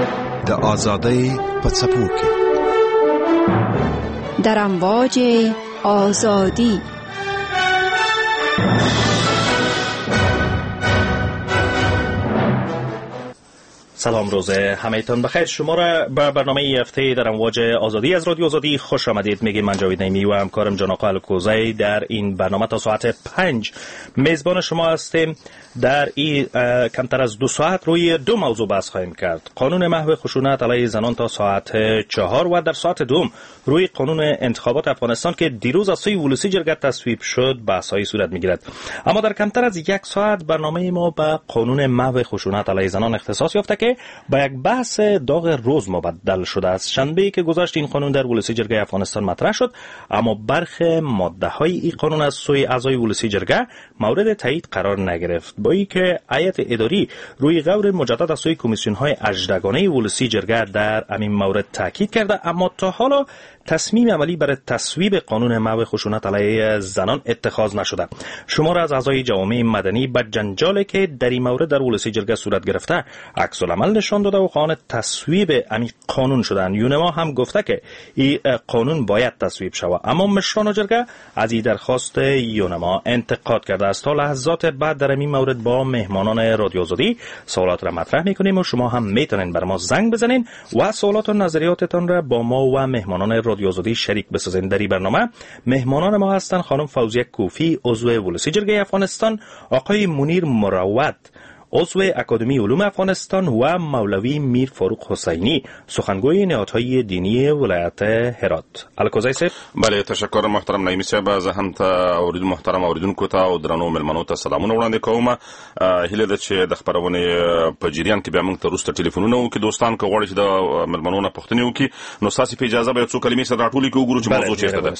د آزادۍ په څپو کې در امواج آزادی. سلام، روز همه‌تان بخیر. شما را به برنامه هفته در امواج آزادی از رادیو آزادی خوش آمدید. میگیم من جاوید نعیمی و همکارم جان آقا الکوزی در این برنامه تا ساعت 5 میزبان شما هستیم. در این کمتر از 2 ساعت روی 2 موضوع بحث خواهیم کرد: قانون محو خشونت علیه زنان تا ساعت 4 و در ساعت 2 روی قانون انتخابات افغانستان که دیروز از سوی ولسی جرگه تصویب شد بحث‌های صورت می‌گیرد. اما در کمتر از 1 ساعت برنامه ما به قانون محو خشونت علیه زنان اختصاص یافته که با یک بحث داغ روز مبدل شده است. شنبه‌ای که گذشت این قانون در ولسی جرگه افغانستان مطرح شد، اما برخی ماده‌های این قانون از سوی اعضای ولسی جرگه مورد تایید قرار نگرفت، با اینکه هیئت اداری روی غور مجدد از سوی کمیسیون‌های 18گانه ولسی جرگه در همین مورد تاکید کرده، اما تا حالا تصمیم عملی برای تصویب قانون محو خشونت علیه زنان اتخاذ نشده. شمار از اعضای جوامع مدنی به جنجالی که در این مورد در ولسی جرگه صورت گرفته عکس‌العمل نشان داده و خواهان تصویب همین قانون شدند. یونما هم گفته که این قانون باید تصویب شود، اما مشران جرگه از این درخواست یونما انتقاد کرده است. تا لحظات بعد در این مورد با مهمانان رادیو آزادی سوالات را مطرح می‌کنیم و شما هم میتونین بر ما زنگ بزنین و سوالات و نظریاتتان را با ما و مهمانان رادیو آزادی شریک بسازین. در این برنامه مهمانان ما هستند خانم فوزیه کوفی، عضو ولسی جرگه افغانستان، آقای منیر مروت، عضو اکادمی علوم افغانستان و مولوی میر فاروق حسینی، سخنگوی نهادهای دینی ولایت هرات. الکوزی صاحب. بله، تشکر محترم نعیمی صاحب. زه هم ته محترم اوریدونکو ته او درنو ملمنو ته سلامونه وړاندې کوم. هیله ده چې د خبرونه په جریان کې بیا موږ ته وروسته ټلیفونونه وکړي. دوستان که غواړي چې د ملمنو نه پوښتنې وکړي نو ستاسو په اجازه به څو کلمې سره راټولې کړو وګورو چې موضوع چیرته ده.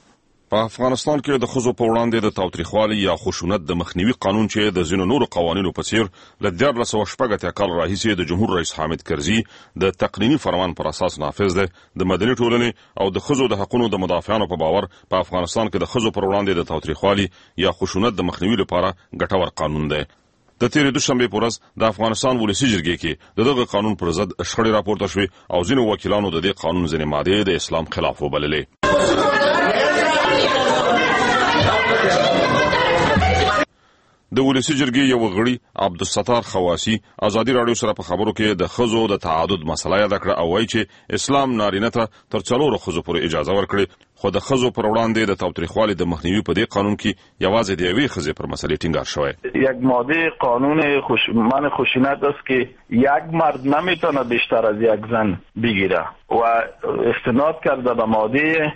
په افغانستان کې د ښځو په وړاندې د تاوتریخوالي یا خشونت د مخنیوي قانون چې د ځینو نورو قوانینو په څیر له 1980 کال راهیسې د جمهور رئیس حامد کرزي د تقنیني فرمان پر اساس نافذ دی. د مدني ټولنې او د ښځو د حقوقو د مدافعانو په باور په افغانستان کې د ښځو پر وړاندې د تاوتریخوالي یا خشونت د مخنیوي لپاره ګټور قانون دی. د تیرې دوشنبه په ورځ د افغانستان ولسی جرګې کې دغه قانون پر ضد شخړې راپورته شوې او ځینو وکیلانو د دې قانون ځینې ماده د اسلام خلاف وبللې. د ولسی جرګې یو غړي عبدالستار خواسی ازادي رادیو سره په خبرو کې د ښځو د تعدد مسله یاد کړه او وایي چې اسلام نارینه ته تر 4 ښځو پورې اجازه ورکړي، خو د ښځو پر وړاندې د تاوتریخوالي د مخنیوي په دې قانون کې یوازې د یوې ښځې پر مسئله ټینګار شوی. یک ماده قانون من خشونت است که یک مرد نمیتونه بیشتر از یک زن بگیره و استناد کرده به ماده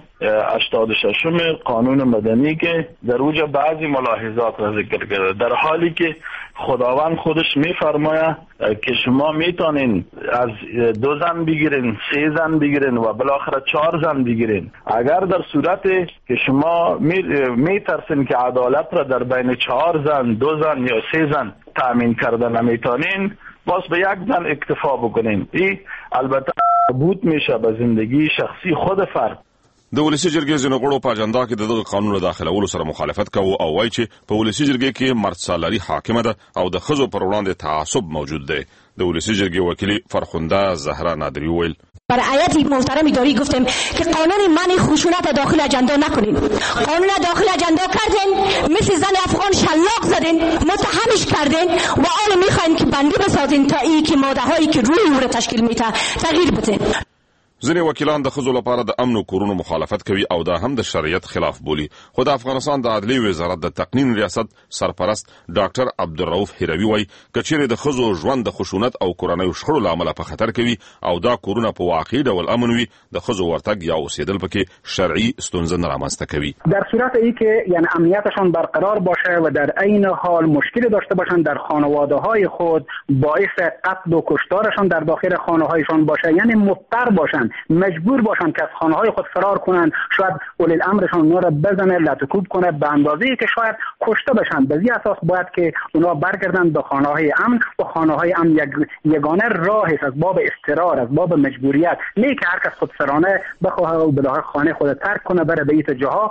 86 قانون مدنی که در اوج بعضی ملاحظات را ذکر کرده، در حالی که خداوند خودش میفرماید که شما میتونین از 2 زن بگیرین، 3 زن بگیرین و بالاخره 4 زن بگیرین. اگر در صورت که شما میترسین که عدالت را در بین 4 زن، 2 زن یا 3 زن تأمین کرده نمیتونین، باز به 1 زن اکتفا بکنین. این البته بود میشه به زندگی شخصی خود فرد. د ولسی جرګې ځینو غړو په اجنډا کې دغه قانون له داخلولو سره مخالفت کوي او وایي چې په ولسی جرګې کې مرسالري حاکمه ده او د ښځو پر وړاندې تعصب موجود دی. د ولسی جرګې وکیل فرخنده زهرا نادری ویل: برای هیئت محترم اداری گفتیم که قانون منع خشونت داخل اجندا نکنین. قانون داخل اجندا کردین، مثل زن افغان شلاق زدین، متهمش کردین و حالا میخواین که بندی بسازین تا این که ماده هایی که روی او را تشکیل میده تغییر بده. ځینې وکیلان د ښځو لپاره د امن او کورونو مخالفت کوي او دا هم د شریعت خلاف بولي. خو د افغانستان د عدلیې وزارت د تقنین ریاست سرپرست ډاکټر عبدالرؤف هروي وایي که چیرې د ښځو ژوند د خشونت او کورنیو شخړو له امله په خطر کوي او دا کورونه په واقعي ډول امن وي، د ښځو ورتګ یا اوسېدل پکې شرعي ستونزه نه رامنځته کوي. در صورت ای که یعنی امنیتشان برقرار باشه و در عین حال مشکلی داشته باشن در خانواده‌های خود، باعث قتل و کشتارشان در داخل خانه‌هایشان باشه، یعنی مضطر باشن، مجبور باشن که از خانه‌های خود فرار کنن، شاید اولی الامرشان اونا را بزنه، لطکوب کنه، به اندازه‌ای که شاید کشته بشن. به این اساس باید که اونا برگردن به خانه‌های امن و خانه‌های امن یگانه راهی است از باب اضطرار، از باب مجبوریت، نه که هر کس خودسرانه بخواه و به خانه خود ترک کنه بره به این جاها.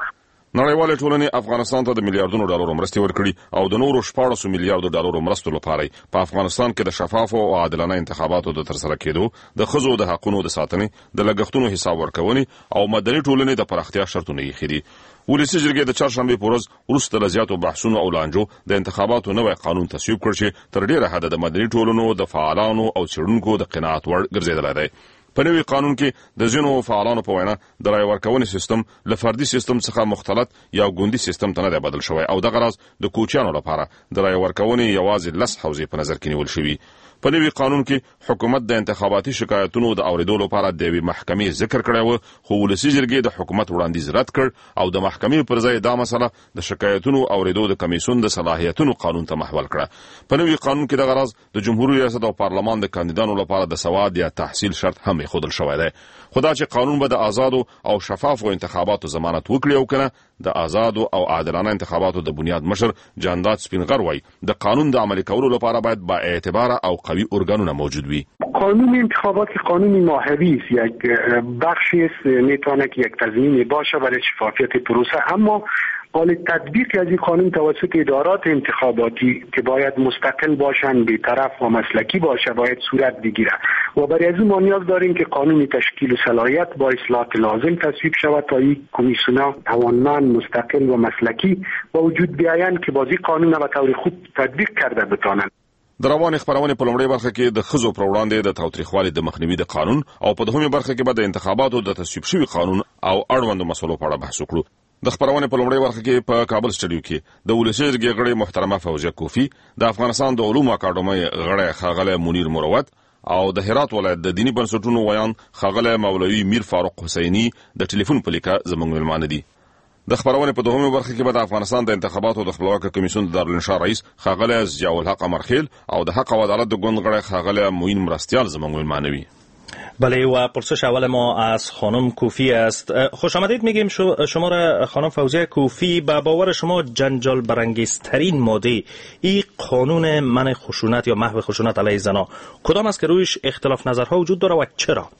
نړیوالې ټولنې افغانستان ته د میلیارډونو ډالرو مرستې ورکړي او د نورو 14 میلیارډ ډالرو مرستو لپاره په افغانستان کې د شفافو او عادلانه انتخاباتو د ترسره کېدو، د ښځو د حقوقو د ساتنې، د لګښتونو حساب ورکونې او مدني ټولنې د پراختیا شرطونه یې خېدي. ولسی جرګې د چهارشنبه په ورځ وروسته له زیاتو بحثونو او لانجو د انتخاباتو نوی قانون تصویب کړ چې تر ډیره حده د مدني ټولنو د فعالانو او څېړونکو د قناعت وړ ګرځېدلی دی. په نوي قانون کې د ځینو فعالانو په وینا د رای ورکونې سیستم له فردي سیستم څخه مختلط یا ګوندي سیستم ته نه دی بدل شوی او دغه راز د کوچیانو لپاره د رای ورکونې یوازې 10 حوزې په نظر کې نیول شوي. په نوي قانون کې حکومت د انتخاباتي شکایتونو د اوریدو لپاره د یوې محکمې ذکر کړی و، خو ولسی جرګې د حکومت وړاندیز رد کړ او د محکمې پر ځای دا مسله د شکایتونو اوریدو د کمیسیون د صلاحیتونو قانون ته محول کړه. په نوي قانون کې دغه راز د جمهوریت ریاست او پارلمان د کاندیدانو لپاره د سواد یا تحصیل شرط هم خودل شوی دی. خدا چې قانون به د آزادو او شفافو انتخاباتو ضمانت وکړي او کنه د آزادو او عادلانه انتخاباتو د بنیاد مشر جانداد سپینغر وای د قانون د عملی کولو لپاره باید با اعتبار او قوی ارگانونه موجود وي. قانون انتخابات قانون ماهوی است، یک بخشی است، میتونه که یک تضمین باشه برای شفافیت پروسه، اما حال تطبیق از این قانون توسط ادارات انتخاباتی که باید مستقل باشند، بی‌طرف و مسلکی باشه، باید صورت بگیره و برای از ما نیاز داریم که قانون تشکیل و صلاحیت با اصلاحات لازم تصویب شود تا این کمیسیون‌ها توانمند، مستقل و مسلکی با وجود بیایند که بازی قانون به طور خوب تطبیق کرده بتوانند. د روان خبرونه په لومړی برخه کې د ښځو پر وړاندې د تاوتریخوالي د مخنیوي د قانون او په دوهمه برخه کې به د انتخاباتو د تصویب شوي قانون او اړوندو مسلو په اړه بحث وکړو. د خبرونه په لومړی برخه کې په کابل سټډیو کې د ولسی جرګې غړي محترمه فوزیه کوفی، د افغانستان د علومو اکاډمۍ غړی ښاغلی منیر مروت او د هرات ولایت د دینی بنسټونو ویان ښاغلی مولوي میر فاروق حسینی د ټلیفون په لیکه زموږ مېلمانه دي. د خبرونه په دوهمه برخه کې به د افغانستان د انتخاباتو د خپلواکۍ کمیسیون د دارالانشا رئیس ښاغلی ضیاء الحق امرخیل او د حق او عدالت د ګوند غړی ښاغلی معین مرستیال زموږ مېلمانه وي. بله و پرسش اول ما از خانم کوفی است. خوش آمدید میگیم شما را خانم فوزیه کوفی. به باور شما جنجال برانگیزترین ماده این قانون منع خشونت یا محو خشونت علیه زنان کدام است که رویش اختلاف نظرها وجود داره و چرا؟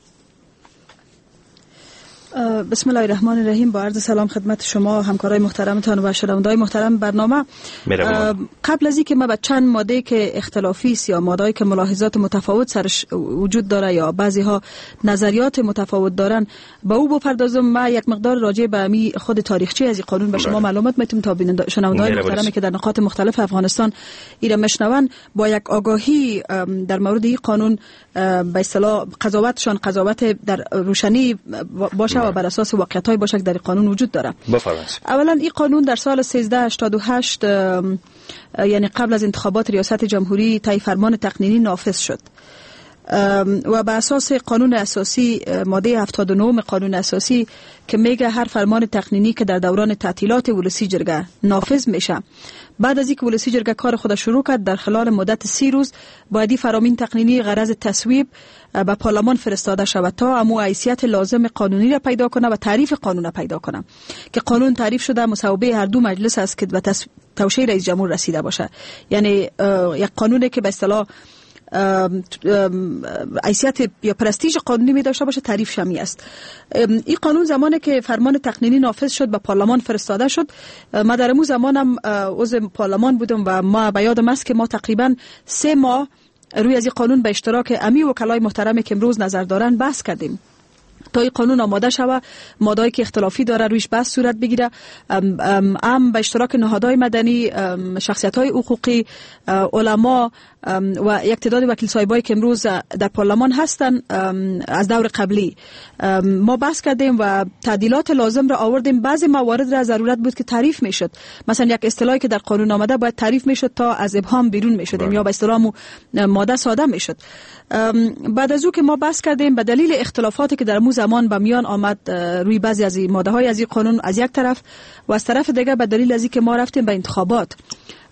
بسم الله الرحمن الرحیم. با عرض سلام خدمت شما همکارای محترمتان و شنوندگان محترم برنامه. قبل از اینکه ما به چند ماده که اختلافی است یا ماده‌ای که ملاحظات متفاوت سرش وجود داره یا بعضی ها نظریات متفاوت دارن با او بپردازم، ما یک مقدار راجع به می خود تاریخچه از این قانون به شما معلومات میتونم تا شنوندگان محترمی که در نقاط مختلف افغانستان ایران میشنون با یک آگاهی در مورد این قانون به اصطلاح قضاوتشان قضاوت در روشنی باشه و بر اساس واقعیت‌های باشه که در قانون وجود داره. بفرمایید. اولا این قانون در سال 1388 یعنی قبل از انتخابات ریاست جمهوری طی فرمان تقنینی نافذ شد و بر اساس قانون اساسی ماده 79 قانون اساسی که میگه هر فرمان تقنینی که در دوران تعطیلات ولسی جرگه نافذ میشه، بعد از اینکه ولسی جرگه کار خود شروع کرد در خلال مدت 30 روز باید فرامین تقنینی غرض تصویب به پارلمان فرستاده شود تا امو حیثیت لازم قانونی را پیدا کنه و تعریف قانون را پیدا کنه که قانون تعریف شده مصوبه هر دو مجلس است که به توشیح رئیس جمهور رسیده باشه. یعنی یک قانونی که به اصطلاح حیثیت یا پرستیژ قانونی می داشته باشه تعریف شمی است. این قانون زمانی که فرمان تقنینی نافذ شد به پارلمان فرستاده شد، ما در اون زمانم عضو پارلمان بودم و ما به یادم است که ما تقریبا 3 ماه روی از این قانون به اشتراک امی وکلای محترمی که امروز نظر دارن بحث کردیم تا این قانون آماده شود، ماده‌ای که اختلافی داره رویش بحث صورت بگیره، به اشتراک نهادهای مدنی، شخصیت‌های حقوقی، علما و یک تعداد وکیل صاحبایی که امروز در پارلمان هستن از دور قبلی ما بحث کردیم و تعدیلات لازم را آوردیم. بعضی موارد را ضرورت بود که تعریف میشد، مثلا یک اصطلاحی که در قانون آمده باید تعریف میشد تا از ابهام بیرون میشدیم یا به اصطلاح ماده ساده میشد. بعد از او که ما بحث کردیم به دلیل اختلافاتی که در مو زمان به میان آمد روی بعضی از این ماده های از این قانون از یک طرف و از طرف دیگه به دلیل از اینکه ما رفتیم به انتخابات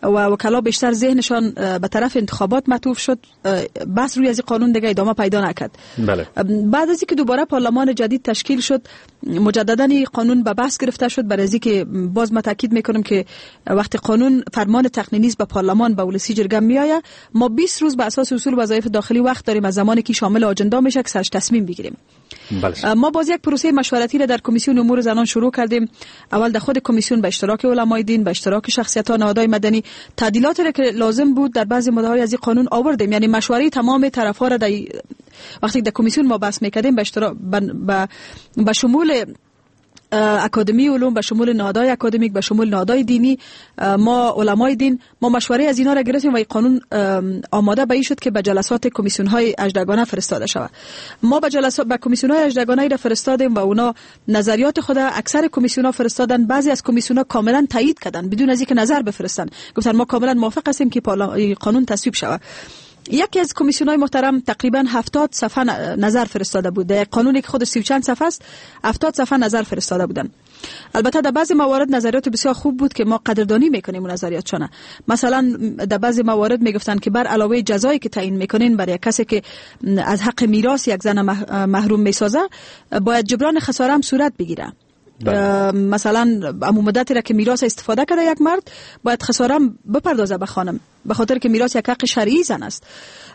و وکلا بیشتر ذهنشان به طرف انتخابات معطوف شد، بس روی از این قانون دیگه ادامه پیدا نکرد. بله. بعد از اینکه دوباره پارلمان جدید تشکیل شد، مجددا این قانون به بحث گرفته شد. برای اینکه باز ما تاکید میکنم که وقتی قانون فرمان تقنینی به پارلمان به ولسی جرگه میآید، ما 20 روز به اساس اصول وظایف داخلی وقت داریم از زمانی که شامل آجندا میشه که سرش تصمیم بگیریم. بله. ما باز یک پروسه مشورتی را در کمیسیون امور زنان شروع کردیم. اول در خود کمیسیون به اشتراک علمای دین، به اشتراک شخصیت‌ها نهادهای مدنی، تعدیلاتی را که لازم بود در بعضی ماده‌های از این قانون آوردیم. یعنی مشورت تمام طرف‌ها را وقتی در کمیسیون ما بحث می‌کردیم به شمول اکادمی علوم، به شمول نهادهای اکادمیک، به شمول نهادهای دینی، ما علمای دین، ما مشوره از اینا را گرفتیم و این قانون آماده به این شد که به جلسات کمیسیون‌های اجدگانه فرستاده شود. ما به کمیسیون‌های اجدگانه را فرستادیم و اونا نظریات خود اکثر کمیسیون‌ها فرستادن. بعضی از کمیسیون‌ها کاملا تایید کردن بدون از اینکه نظر بفرستن، گفتن ما کاملا موافق هستیم که قانون تصویب شود. یکی از کمیسیون‌های محترم تقریبا 70 صفحه نظر فرستاده بود. در قانونی که خودش 30 چند صفحه است، 70 صفحه نظر فرستاده بودن. البته در بعضی موارد نظریات بسیار خوب بود که ما قدردانی میکنیم اون نظریاتشون. مثلا در بعضی موارد میگفتن که بر علاوه جزایی که تعیین میکنین برای کسی که از حق میراث یک زن محروم میسازه، باید جبران خساره هم صورت بگیره. مثلا امو مدتی را که میراث استفاده کرده یک مرد، باید خساره بپردازه به خانم، به خاطر که میراث یک حق شرعی زن است.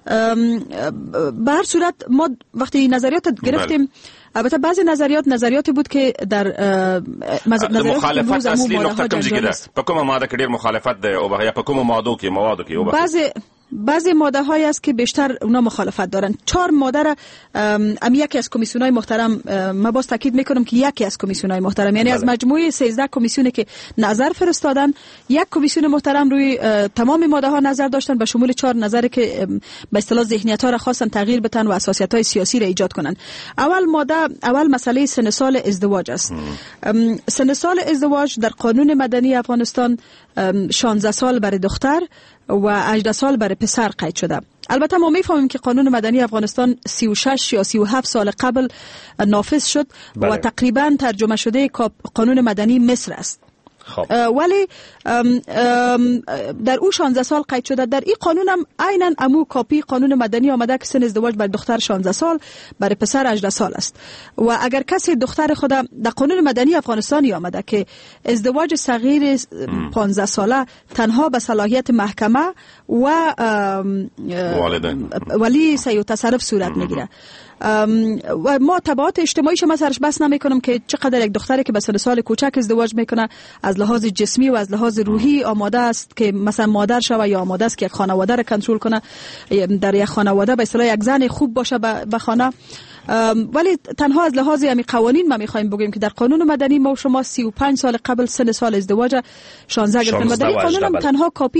به هر صورت ما وقتی نظریات گرفتیم، البته بعضی نظریات بود که در مخالفت اصلی نقطه کوم ځای ده، په کومه ماده کې ډیر مخالفت ده او یا په کومه موادو کې بعضی ماده هایی است که بیشتر اونا مخالفت دارن. 4 ماده را یکی از کمیسیون‌های محترم، ما باز تاکید میکنم که یکی از کمیسیون‌های محترم، یعنی از مجموعه 13 کمیسیونی که نظر فرستادن، یک کمیسیون محترم روی تمام ماده ها نظر داشتن، به شمول 4 نظری که به اصطلاح ذهنیت ها را خواستن تغییر بدن و اساسیات های سیاسی را ایجاد کنن. اول مسئله سن سال ازدواج است. سن سال ازدواج در قانون مدنی افغانستان 16 سال برای دختر و 18 سال برای پسر قید شده. البته ما میفهمیم که قانون مدنی افغانستان 36 یا 37 سال قبل نافذ شد. بله. و تقریبا ترجمه شده قانون مدنی مصر است. ولی در او 16 سال قید شده. در این قانون هم عیناً امو کاپی قانون مدنی آمده که سن ازدواج برای دختر 16 سال برای پسر 18 سال است. و اگر کسی دختر خود در قانون مدنی افغانستانی آمده که ازدواج صغیر 15 ساله تنها به صلاحیت محکمه و ولی سعی و تصرف صورت میگیره. و ما تبعات اجتماعیش ما سرش بس نمی کنم که چقدر یک دختری که به سن سال کوچک ازدواج میکنه از لحاظ جسمی و از لحاظ روحی آماده است که مثلا مادر شوه یا آماده است که یک خانواده را کنترل کنه، در یک خانواده به اصطلاح یک زن خوب باشه به خانه. ولی تنها از لحاظ همین قوانین ما میخوایم بگیم که در قانون مدنی ما شما 35 سال قبل سن سال ازدواج 16 گرفتیم و در این قانون هم تنها کاپی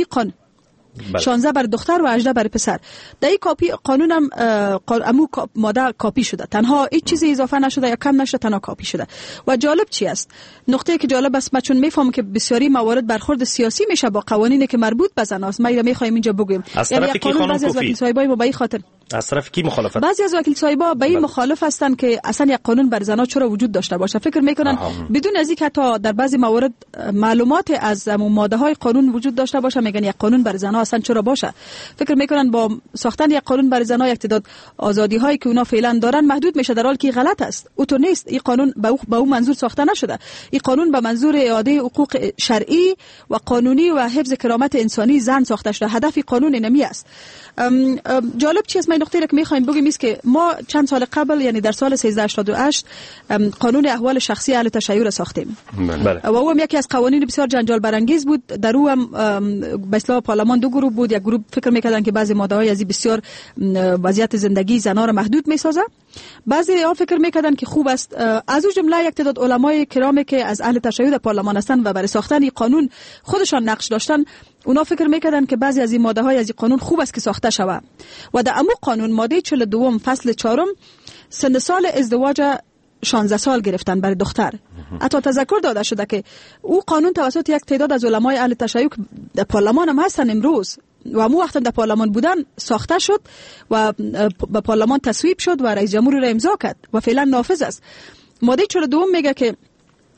16 برای دختر و 18 برای پسر. در این کاپی قانون هم امو ماده کاپی شده، تنها هیچ چیزی اضافه نشده یا کم نشده، تنها کاپی شده. و جالب چی است؟ نقطه که جالب است، ما چون میفهمم که بسیاری موارد برخورد سیاسی میشه با قوانینی که مربوط به زن است، ما میخوایم اینجا بگیم از طرف کی خانم کافی صاحبای ما به این خاطر از طرف کی مخالفت؟ بعضی از وکیل صاحبا به این مخالف هستند که اصلا یک قانون بر زنها چرا وجود داشته باشه. فکر میکنن بدون از اینکه حتی در بعضی موارد معلومات از ماده های قانون وجود داشته باشه، میگن یک قانون بر زنها اصلا چرا باشه. فکر میکنن با ساختن یک قانون بر زنها یک تعداد آزادی هایی که اونا فعلا دارن محدود میشه، در حالی که غلط است. او تو نیست. این قانون به اون منظور ساخته نشده. این قانون به منظور اعاده حقوق شرعی و قانونی و حفظ کرامت انسانی زن ساخته شده. هدف قانون اینمی است. جالب چیست، من نقطه‌ای که می‌خوایم بگیم است که ما چند سال قبل، یعنی در سال 1388 قانون احوال شخصی اهل تشیع ساختیم. بله. و او هم یکی از قوانین بسیار جنجال برانگیز بود. در او هم به اصطلاح پارلمان دو گروه بود. یک گروه فکر می‌کردن که بعضی ماده‌های از بسیار وضعیت زندگی زن‌ها را محدود می‌سازه، بعضی ها فکر می‌کردن که خوب است. از اون جمله یک تعداد علمای کرامی که از اهل تشیع در پارلمان هستند و برای ساختن این قانون خودشان نقش داشتن، اونا فکر می‌کردن که بعضی از این ماده‌های از این قانون خوب است که ساخته شود. و در امو قانون ماده 42 فصل 4 سن سال ازدواج 16 سال گرفتن برای دختر. حتی تذکر داده شده که او قانون توسط یک تعداد از علمای اهل تشیع در پارلمان هم هستن امروز و امو وقت در پارلمان بودن ساخته شد و به پارلمان تصویب شد و رئیس جمهور را امضا کرد و فعلا نافذ است. ماده 42 میگه که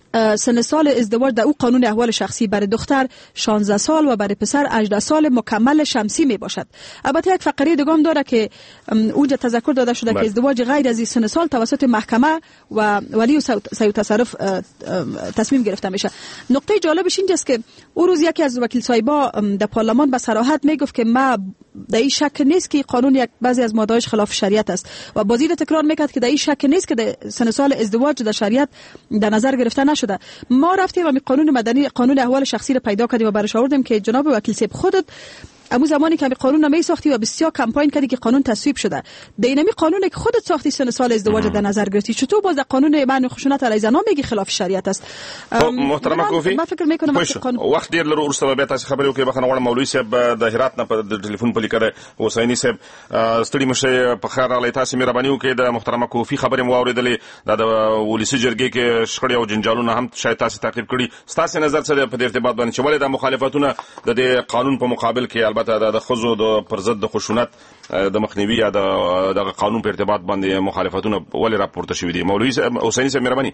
سن سال ازدواج در او قانون احوال شخصی برای دختر 16 سال و برای پسر 18 سال مکمل شمسی می باشد. البته یک فقره دیگه هم داره که اونجا تذکر داده شده که ازدواج غیر از این سن سال توسط محکمه و ولی و صحیح تصرف تصمیم گرفته میشه. نقطه جالبش اینجاست که او روز یکی از وکیل صاحبا در پارلمان به صراحت میگفت که ما در این شک نیست که قانون یک بعضی از ماده‌هاش خلاف شریعت است و بازی تکرار میکرد که در این شک نیست که در سن سال ازدواج در شریعت در نظر گرفته نشده. ما رفتیم و قانون مدنی قانون احوال شخصی رو پیدا کردیم و برش آوردیم که جناب وکیل صاحب خودت امو زمانی که قانون نمی ساختی و بسیار کمپاین کردی که قانون تصویب شده دینمی قانونی که خودت ساختی سن سال ازدواج در نظر گرفتی چطور باز در قانون منع خشونت علیه زنان میگی خلاف شریعت است؟ محترم کوفی ما فکر میکنم وخت ډیر لرو ورسره بیا تاسو خبرې وکړئ بخنه غواړم مولوي صاحب د هرات نه په ټلیفون په لیکره حسیني صاحب ستړي مشه په خیر راغلی تاسو مهرباني وکړئ د محترمه کوفی خبرې مو واورېدلې د ولسی جرګې کې شخړې او جنجالونه هم شاید تاسو تعقیب کړي ستاسو نظر څه دی په دې ارتباط باندې چې ولې د مخالفتونه د قانون په مقابل کې البته د خزو د پر ضد د خشونت د مخنیوي یا د قانون په ارتباط باندې مخالفتونه ولې راپورته شوې دي؟ مولوی حسینی صاحب مهرباني.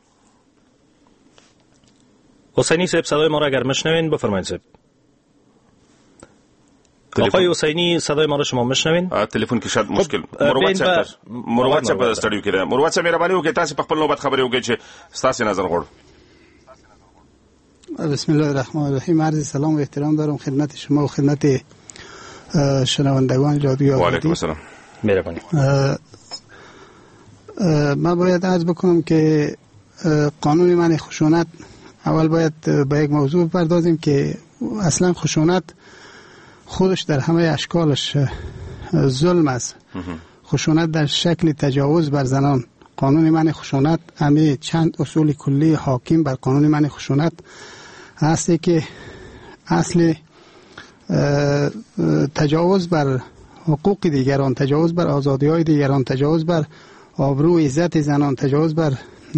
حسینی صاحب صدای ما را اگر میشنوین بفرمایید صاحب. آقای حسینی صدای ما را شما میشنوین؟ تلفن کې شاید مشکل. مروت صاحب استډیو کې ده. مروت صاحب مهرباني وکړئ تاسو په خپل نوبت خبرې وکړئ چې تاسو نظر غواړو. بسم الله الرحمن الرحیم. عرض سلام و احترام دارم خدمت شما و خدمت شنوندگان رادیو آزادی. و علیکم السلام. مهربانی. من باید عرض بکنم که قانون منع خشونت اول باید به یک موضوع بپردازیم که اصلا خشونت خودش در همه اشکالش ظلم است. خشونت در شکل تجاوز بر زنان. قانون منع خشونت همه چند اصول کلی حاکم بر قانون منع خشونت هستی که اصل تجاوز بر حقوق دیگران، تجاوز بر آزادی‌های دیگران، تجاوز بر آبرو عزت زنان، تجاوز بر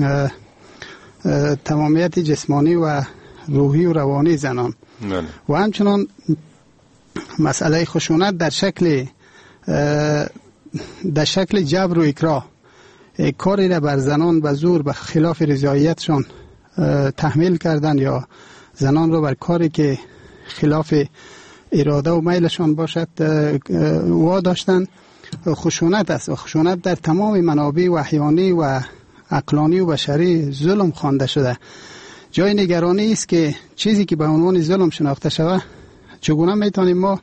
تمامیت جسمانی و روحی و روانی زنان و همچنان مسئله خشونت در شکل جبر و اکراه کاری را بر زنان به زور به خلاف رضایتشان تحمیل کردن یا زنان را بر کاری که خلاف اراده و میلشان باشد واداشتن خشونت است و خشونت در تمام منابع وحیانی و عقلانی و بشری ظلم خوانده شده. جای نگرانی است که چیزی که به عنوان ظلم شناخته شود چگونه میتونیم ما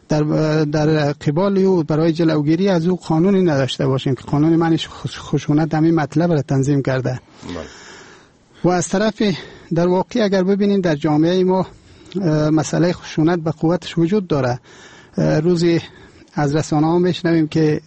در قبال او برای جلوگیری از او قانونی نداشته باشیم که قانون منع خشونت همین مطلب را تنظیم کرده. و از طرف در واقع اگر ببینیم در جامعه ما مسئله خشونت به قوتش وجود داره. روزی از رسانه ها میشنویم که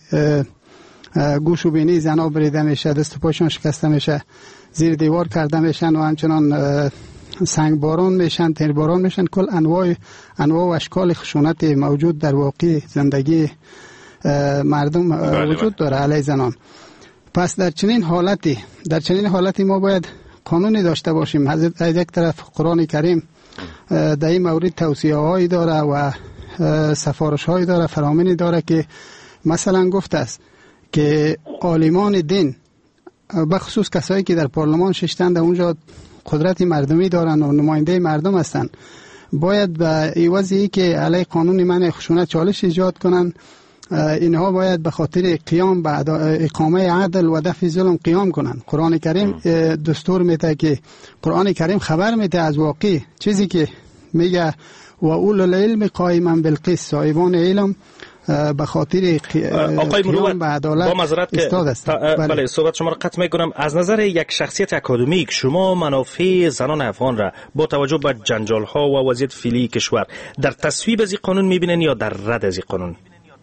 گوش و بینی زنها بریده میشه، دست و پاشون شکسته میشه، زیر دیوار کرده میشن و همچنان سنگ باران میشن، تیر باران میشن. کل انواع و اشکال خشونت موجود در واقع زندگی مردم وجود داره علیه زنان. پس در چنین حالتی ما باید قانونی داشته باشیم. از یک طرف قرآن کریم در این مورد توصیه هایی داره و سفارش هایی داره، فرامینی داره که مثلا گفته است که عالمان دین بخصوص کسایی که در پارلمان ششتند اونجا قدرت مردمی دارن و نماینده مردم هستن باید به عوضی که علیه قانون منع خشونت چالش ایجاد کنن اینها باید به خاطر قیام به اقامه عدل و دفع ظلم قیام کنن. قرآن کریم دستور میده که قرآن کریم خبر میده از واقع چیزی که میگه و اول العلم قائما بالقسط، صاحبان علم به خاطر قیام به عدالت ایستاد است. بله صحبت شما را قطع میکنم. از نظر یک شخصیت اکادمیک شما منافع زنان افغان را با توجه به جنجال ها و وضعیت فعلی کشور در تصویب از این قانون میبینن یا در رد از این قانون؟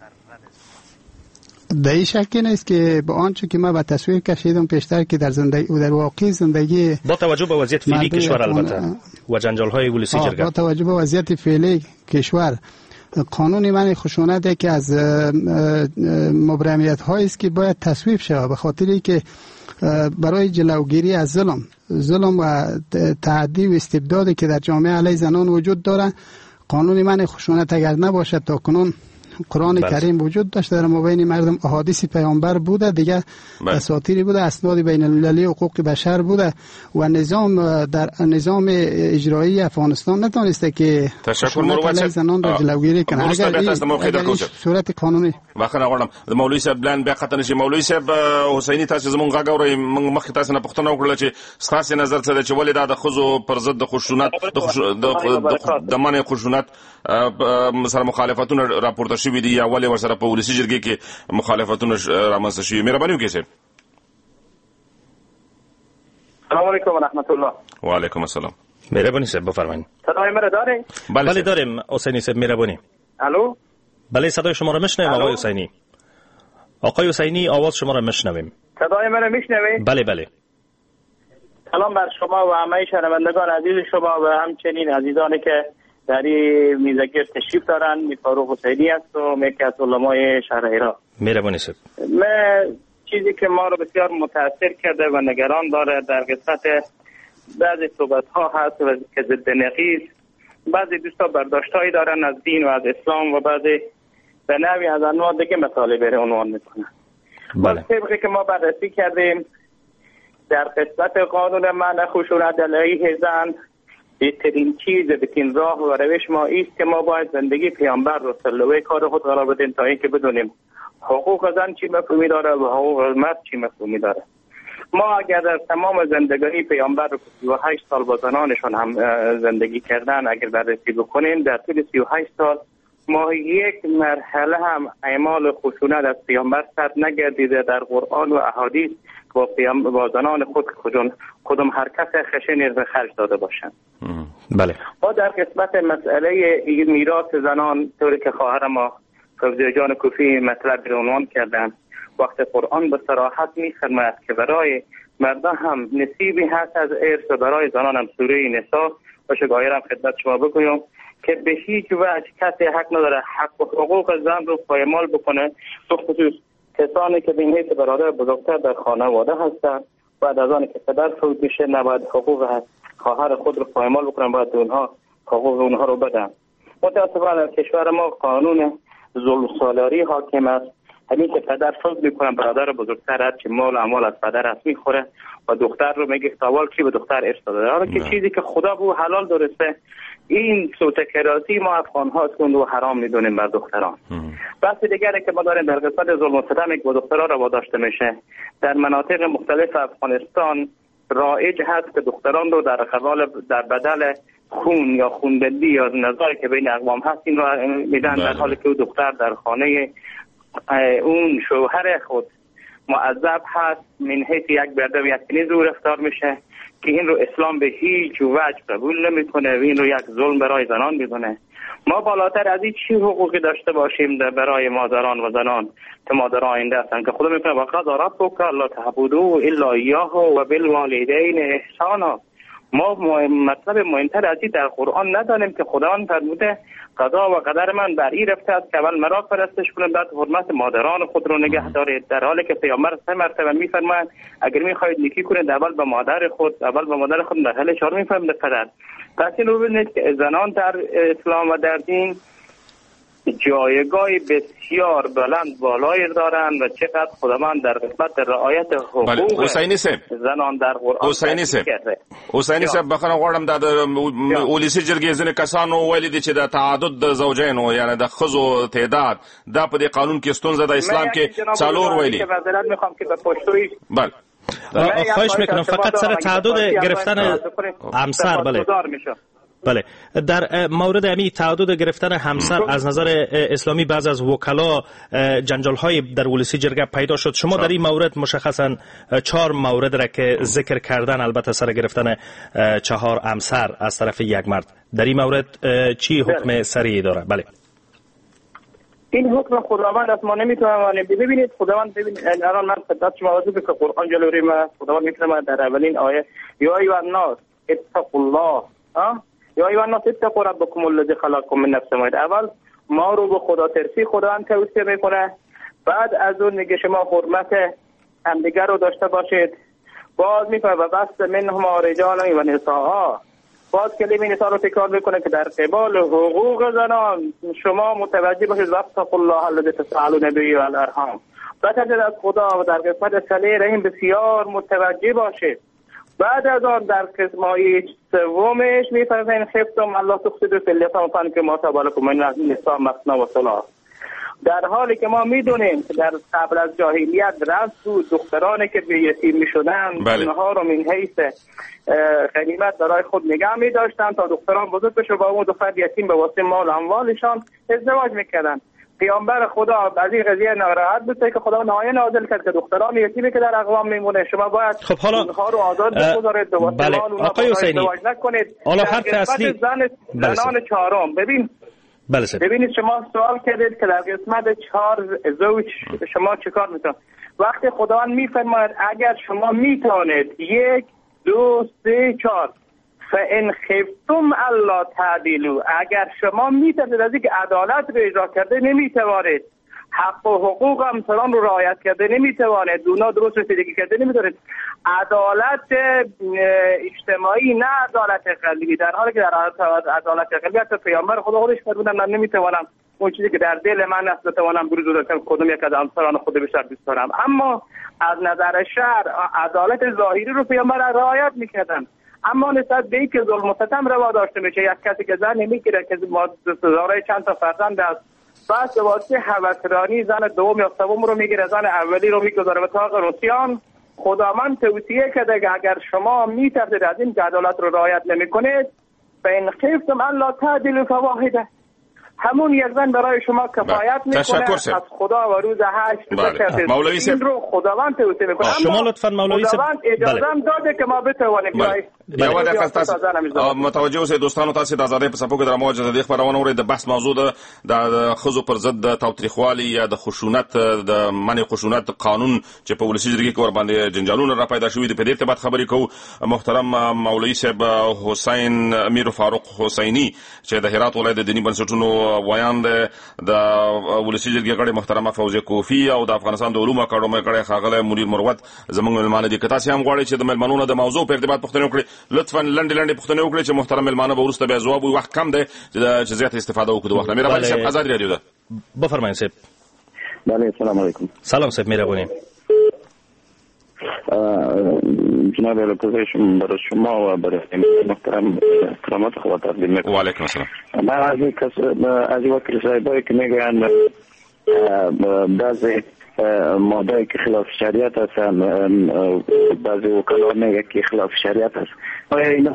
در این شکی نیست که با آنچه که ما به تصویر کشیدم پیشتر که در واقع زندگی با توجه به وضعیت فعلی کشور البته و جنجال های ولسی جرگه با توجه به وضعیت فعلی کشور قانون منع خشونت که از مبرمیت هایی است که باید تصویب شود به خاطری که برای جلوگیری از ظلم و تعدی و استبدادی که در جامعه علیه زنان وجود داره. قانون منع خشونت اگر نباشد تا کنون قرآن کریم وجود داشت، در مابین مردم احادیث پیامبر بوده، دیگه اساطیری بوده، اسناد بین المللی حقوق بشر بوده و نظام در نظام اجرایی افغانستان نتونسته که تشکر زنان را جلوگیری کنه. اگر صورت قانونی واخره غواړم د مولوی صاحب بلان بیا ختنه شي. مولوی صاحب حسینی تاسو زمونږ غږ اورئ، موږ مخکې تاسو نه پوښتنه وکړه چې ستاسو نظر څه دی چې ولې دا د ښځو پر ضد د خشونت د منع خشونت سره مخالفتونه راپورته شوي دي یا ولې ورسره په ولسي جرګې کې مخالفتونه رامنځته شوي؟ مهرباني وکړئ صاحب. السلام علیکم و رحمت الله. و علیکم السلام. مهربانی صاحب بفرمایید. صدای مرا دارین؟ بله داریم حسینی صاحب، مهربانی. الو؟ بله صدای شما را میشنویم آقای حسینی. آقای حسینی آواز شما را میشنویم. صدای مرا میشنوید؟ بله بله. سلام بر شما و همه شنوندگان عزیز شما و همچنین عزیزانی که در این میزگیر تشریف دارن. فاروق حسینی است و یکی از علمای شهر هرات. مهربانی صاحب. چیزی که ما رو بسیار متاثر کرده و نگران داره در قسمت بعضی صحبت ها هست و که ضد نقیض. بعضی دوستا برداشتایی دارن از دین و از اسلام و بعضی به نوعی از انواع دیگه مطالب رو عنوان میکنن. بله. طبقی که ما بررسی کردیم در قسمت قانون منع خشونت علیه زن، بهترین چیز، بهترین راه و روش ما ایست که ما باید زندگی پیامبر رو سلوه کار خود قرار بدیم تا اینکه بدونیم حقوق زن چی مفهومی داره و حقوق مرد چی مفهومی داره. ما اگر در تمام زندگانی پیامبر رو 38 سال با زنانشون هم زندگی کردن اگر بررسی بکنیم، در طول 38 سال ما یک مرحله هم اعمال خشونت از پیامبر سر نگردیده در قرآن و احادیث با زنان خود کدام حرکت خشنی به خرج داده باشند. بله. ما در قسمت مسئله میراث زنان طوری که خواهر ما فوزیه جان کوفی مطلب رو عنوان کردن، وقت قرآن به صراحت می‌فرماید که برای مردان هم نصیبی هست از ارث و برای زنان هم سوره نساء باشه. گاهی خدمت شما بگویم که به هیچ وجه کسی حق نداره حق و حقوق زن رو پایمال بکنه، به خصوص کسانی که به این حیث برادر بزرگتر در خانواده هستند. بعد از آن که پدر فوت میشه نباید حقوق خواهر خود رو پایمال بکنن، باید اونها حقوق اونها رو بدن. متاسفانه در کشور ما قانون ظلم سالاری حاکم است. همین که پدر فوت میکنه برادر بزرگتر هست که مال و اموال از پدر هست میخوره و دختر رو میگه سوال کی به دختر ارث داده، حالا که چیزی که خدا به حلال درسته. این سوتکراتی ما افغان ها کند و حرام میدونیم بر دختران. بحث دیگری که ما داریم در قسمت ظلم و ستمی که با دختران را داشته میشه، در مناطق مختلف افغانستان رایج هست که دختران رو در بدل خون یا خونبندی یا نزاعی که بین اقوام هست این را میدن، در حالی که دختر در خانه اون شوهر خود معذب هست، من حیث یک برده و یک کنیز رو رفتار میشه که این رو اسلام به هیچ وجه قبول نمیکنه و این رو یک ظلم برای زنان میدونه. ما بالاتر از این چی حقوقی داشته باشیم برای مادران و زنان که مادران آینده هستند که خدا میگه وقد ربک الا تعبدوا الا اياه و بالوالدین احسانا. ما مطلب مهمتر از این در قرآن ندانیم که خداوند فرموده قضا و قدر من بر این رفته است که اول مرا پرستش کنید بعد حرمت مادران خود رو نگه دارید، در حالی که پیامبر 3 مرتبه میفرمایند اگر میخواهید نیکی کنید اول به مادر خود مرحله 4 میفرماید پدر. پس این رو ببینید که زنان در اسلام و در دین جایگاهی بسیار بلند بالایی دارند و چقدر خداوند در قسمت رعایت حقوق زنان در قرآن کرده. حسینی صاحب بخنه غواړم د ولسی جرګې ځنې کسانو ویلي دي چې د تعدد د زوجینو یعنی د ښځو تعداد دا په دې قانون کې ستونزه د اسلام کې څلور ویلي. میخوام که به پشتوی بله خواهش میکنم فقط سر تعدد گرفتن همسر. بله در مورد امی تعدد گرفتن همسر از نظر اسلامی بعض از وکلا جنجال های در ولسی جرگه پیدا شد. شما در این مورد مشخصا 4 مورد را که ذکر کردن، البته سر گرفتن 4 همسر از طرف یک مرد، در این مورد چی حکم سریعی داره؟ بله این حکم خداوند است، ما نمیتونیم ببینید. خداوند ببینید الان من خدمت شما عرض که قرآن جلوی ما خداوند میفرماید در اولین آیه یا ایها الناس اتقوا الله یا ایها الناس اتقوا ربکم الذی خلقکم من نفس واحده. اول ما رو به خدا ترسی خداوند توصیه میکنه، بعد از اون میگه شما حرمت همدیگر رو داشته باشید. باز میگه و بس منهما رجالا و نساء، باز کلمه نسا رو تکرار میکنه که در قبال حقوق زنان شما متوجه باشید واتقوا الله الذی تسألون به والارحام، بترجید از خدا و در قسمت صله رحم بسیار متوجه باشید. بعد از آن در قسمت سومش میفرمایند خفتم الله تفسدوا فی اليتامى فانكحوا ما طاب لكم من النساء مثنی و ثلاث. در حالی که ما میدونیم که در قبل از جاهلیت رفت بود دخترانی که به یتیم میشدن اونها رو من حیث غنیمت برای خود نگه میداشتن تا دختران بزرگ بشه با اون دختر یتیم به واسطه مال اموالشان ازدواج میکردن. پیامبر خدا از این قضیه ناراحت بود که خدا آیه نازل کرد که دختران یتیمی که در اقوام میمونه شما باید اونها رو آزاد بگذارید به واسطه مال اونها ازدواج نکنید. حالا حرف اصلی زنان چهارم ببینید شما سوال کردید که در قسمت 4 زوج شما چیکار میتونید. وقتی خداوند میفرماید اگر شما میتونید 1 2 3 4 فان خفتم الا تعدلوا، اگر شما میتونید از اینکه عدالت رو اجرا کرده نمیتوانید، حق و حقوق همسران رو رعایت کرده نمیتوانید، اونا درست رسیدگی کرده نمیتوانید، عدالت اجتماعی نه عدالت قلبی، در حالی که در عدالت قلبی حتی پیامبر خودش فرمودن من نمیتوانم اون چیزی که در دل من است بتوانم بروز بدم کدوم یک از همسران خود بیشتر دوست دارم. اما از نظر شرع عدالت ظاهری رو پیامبر رعایت میکردن. اما نسبت به اینکه ظلم و ستم روا داشته میشه، یک کسی که زن نمیگیره که دارای چند تا فرزند است، بعد به واسطه هوسرانی زن دوم یا سوم رو میگیره، زن اولی رو میگذاره به طاق روسیان. خداوند توصیه کرده که اگر شما میترسید از این عدالت رو رعایت نمیکنید فإن خفتم الا تعدلوا فواحده، همون یک زن برای شما کفایت میکنه از خدا و روز حشر. مولوی صاحب این رو خداوند توصیه میکنه. شما لطفا مولوی صاحب خداوند اجازه داده که ما بتوانیم یو دقیقه تاسو متوجه اوسئ دوستانو، تاسو د آزادۍ په څپو کې د رموج د خبرونه اورئ. د بحث موضوع د خزو پر ضد تاوتریخوالي یا د خشونت د منع خشونت قانون چې په ولسی جرګې کې ور باندې جنجالونه را پیدا شوي دي، په دې ارتباط خبرې کوو. محترم مولوي صاحب حسین امیر فاروق حسینی چې د هرات ولایت د دینی بنسټونو ویان د ولسی جرګې غړي محترمه فوزیه کوفی او د افغانستان د علومو اکاډمۍ غړي خاغله منیر مروت زموږ ملمانه دي. که تاسو هم غواړئ چې د ملمنونو د موضوع په ارتباط پوښتنه وکړئ، لطفا لنډه پوښتنه وکړئ چې محترم ملمانه به ورسته بیا ځواب وي. وخت کم دی چې زیات استفاده وکړو وخت. مهرباني صاحب آزاد رادیو ده. بفرمایید صاحب. بله السلام علیکم. سلام صاحب مهربانی. جناب الکوزیشن برای شما و برای محترم کرامات خدا تقدیم میکنم. و علیکم السلام. من از این وکیل صاحبایی که میگویند بعضی ماده که خلاف شریعت است، بعضی وکلا میگه که خلاف شریعت است. آیا اینا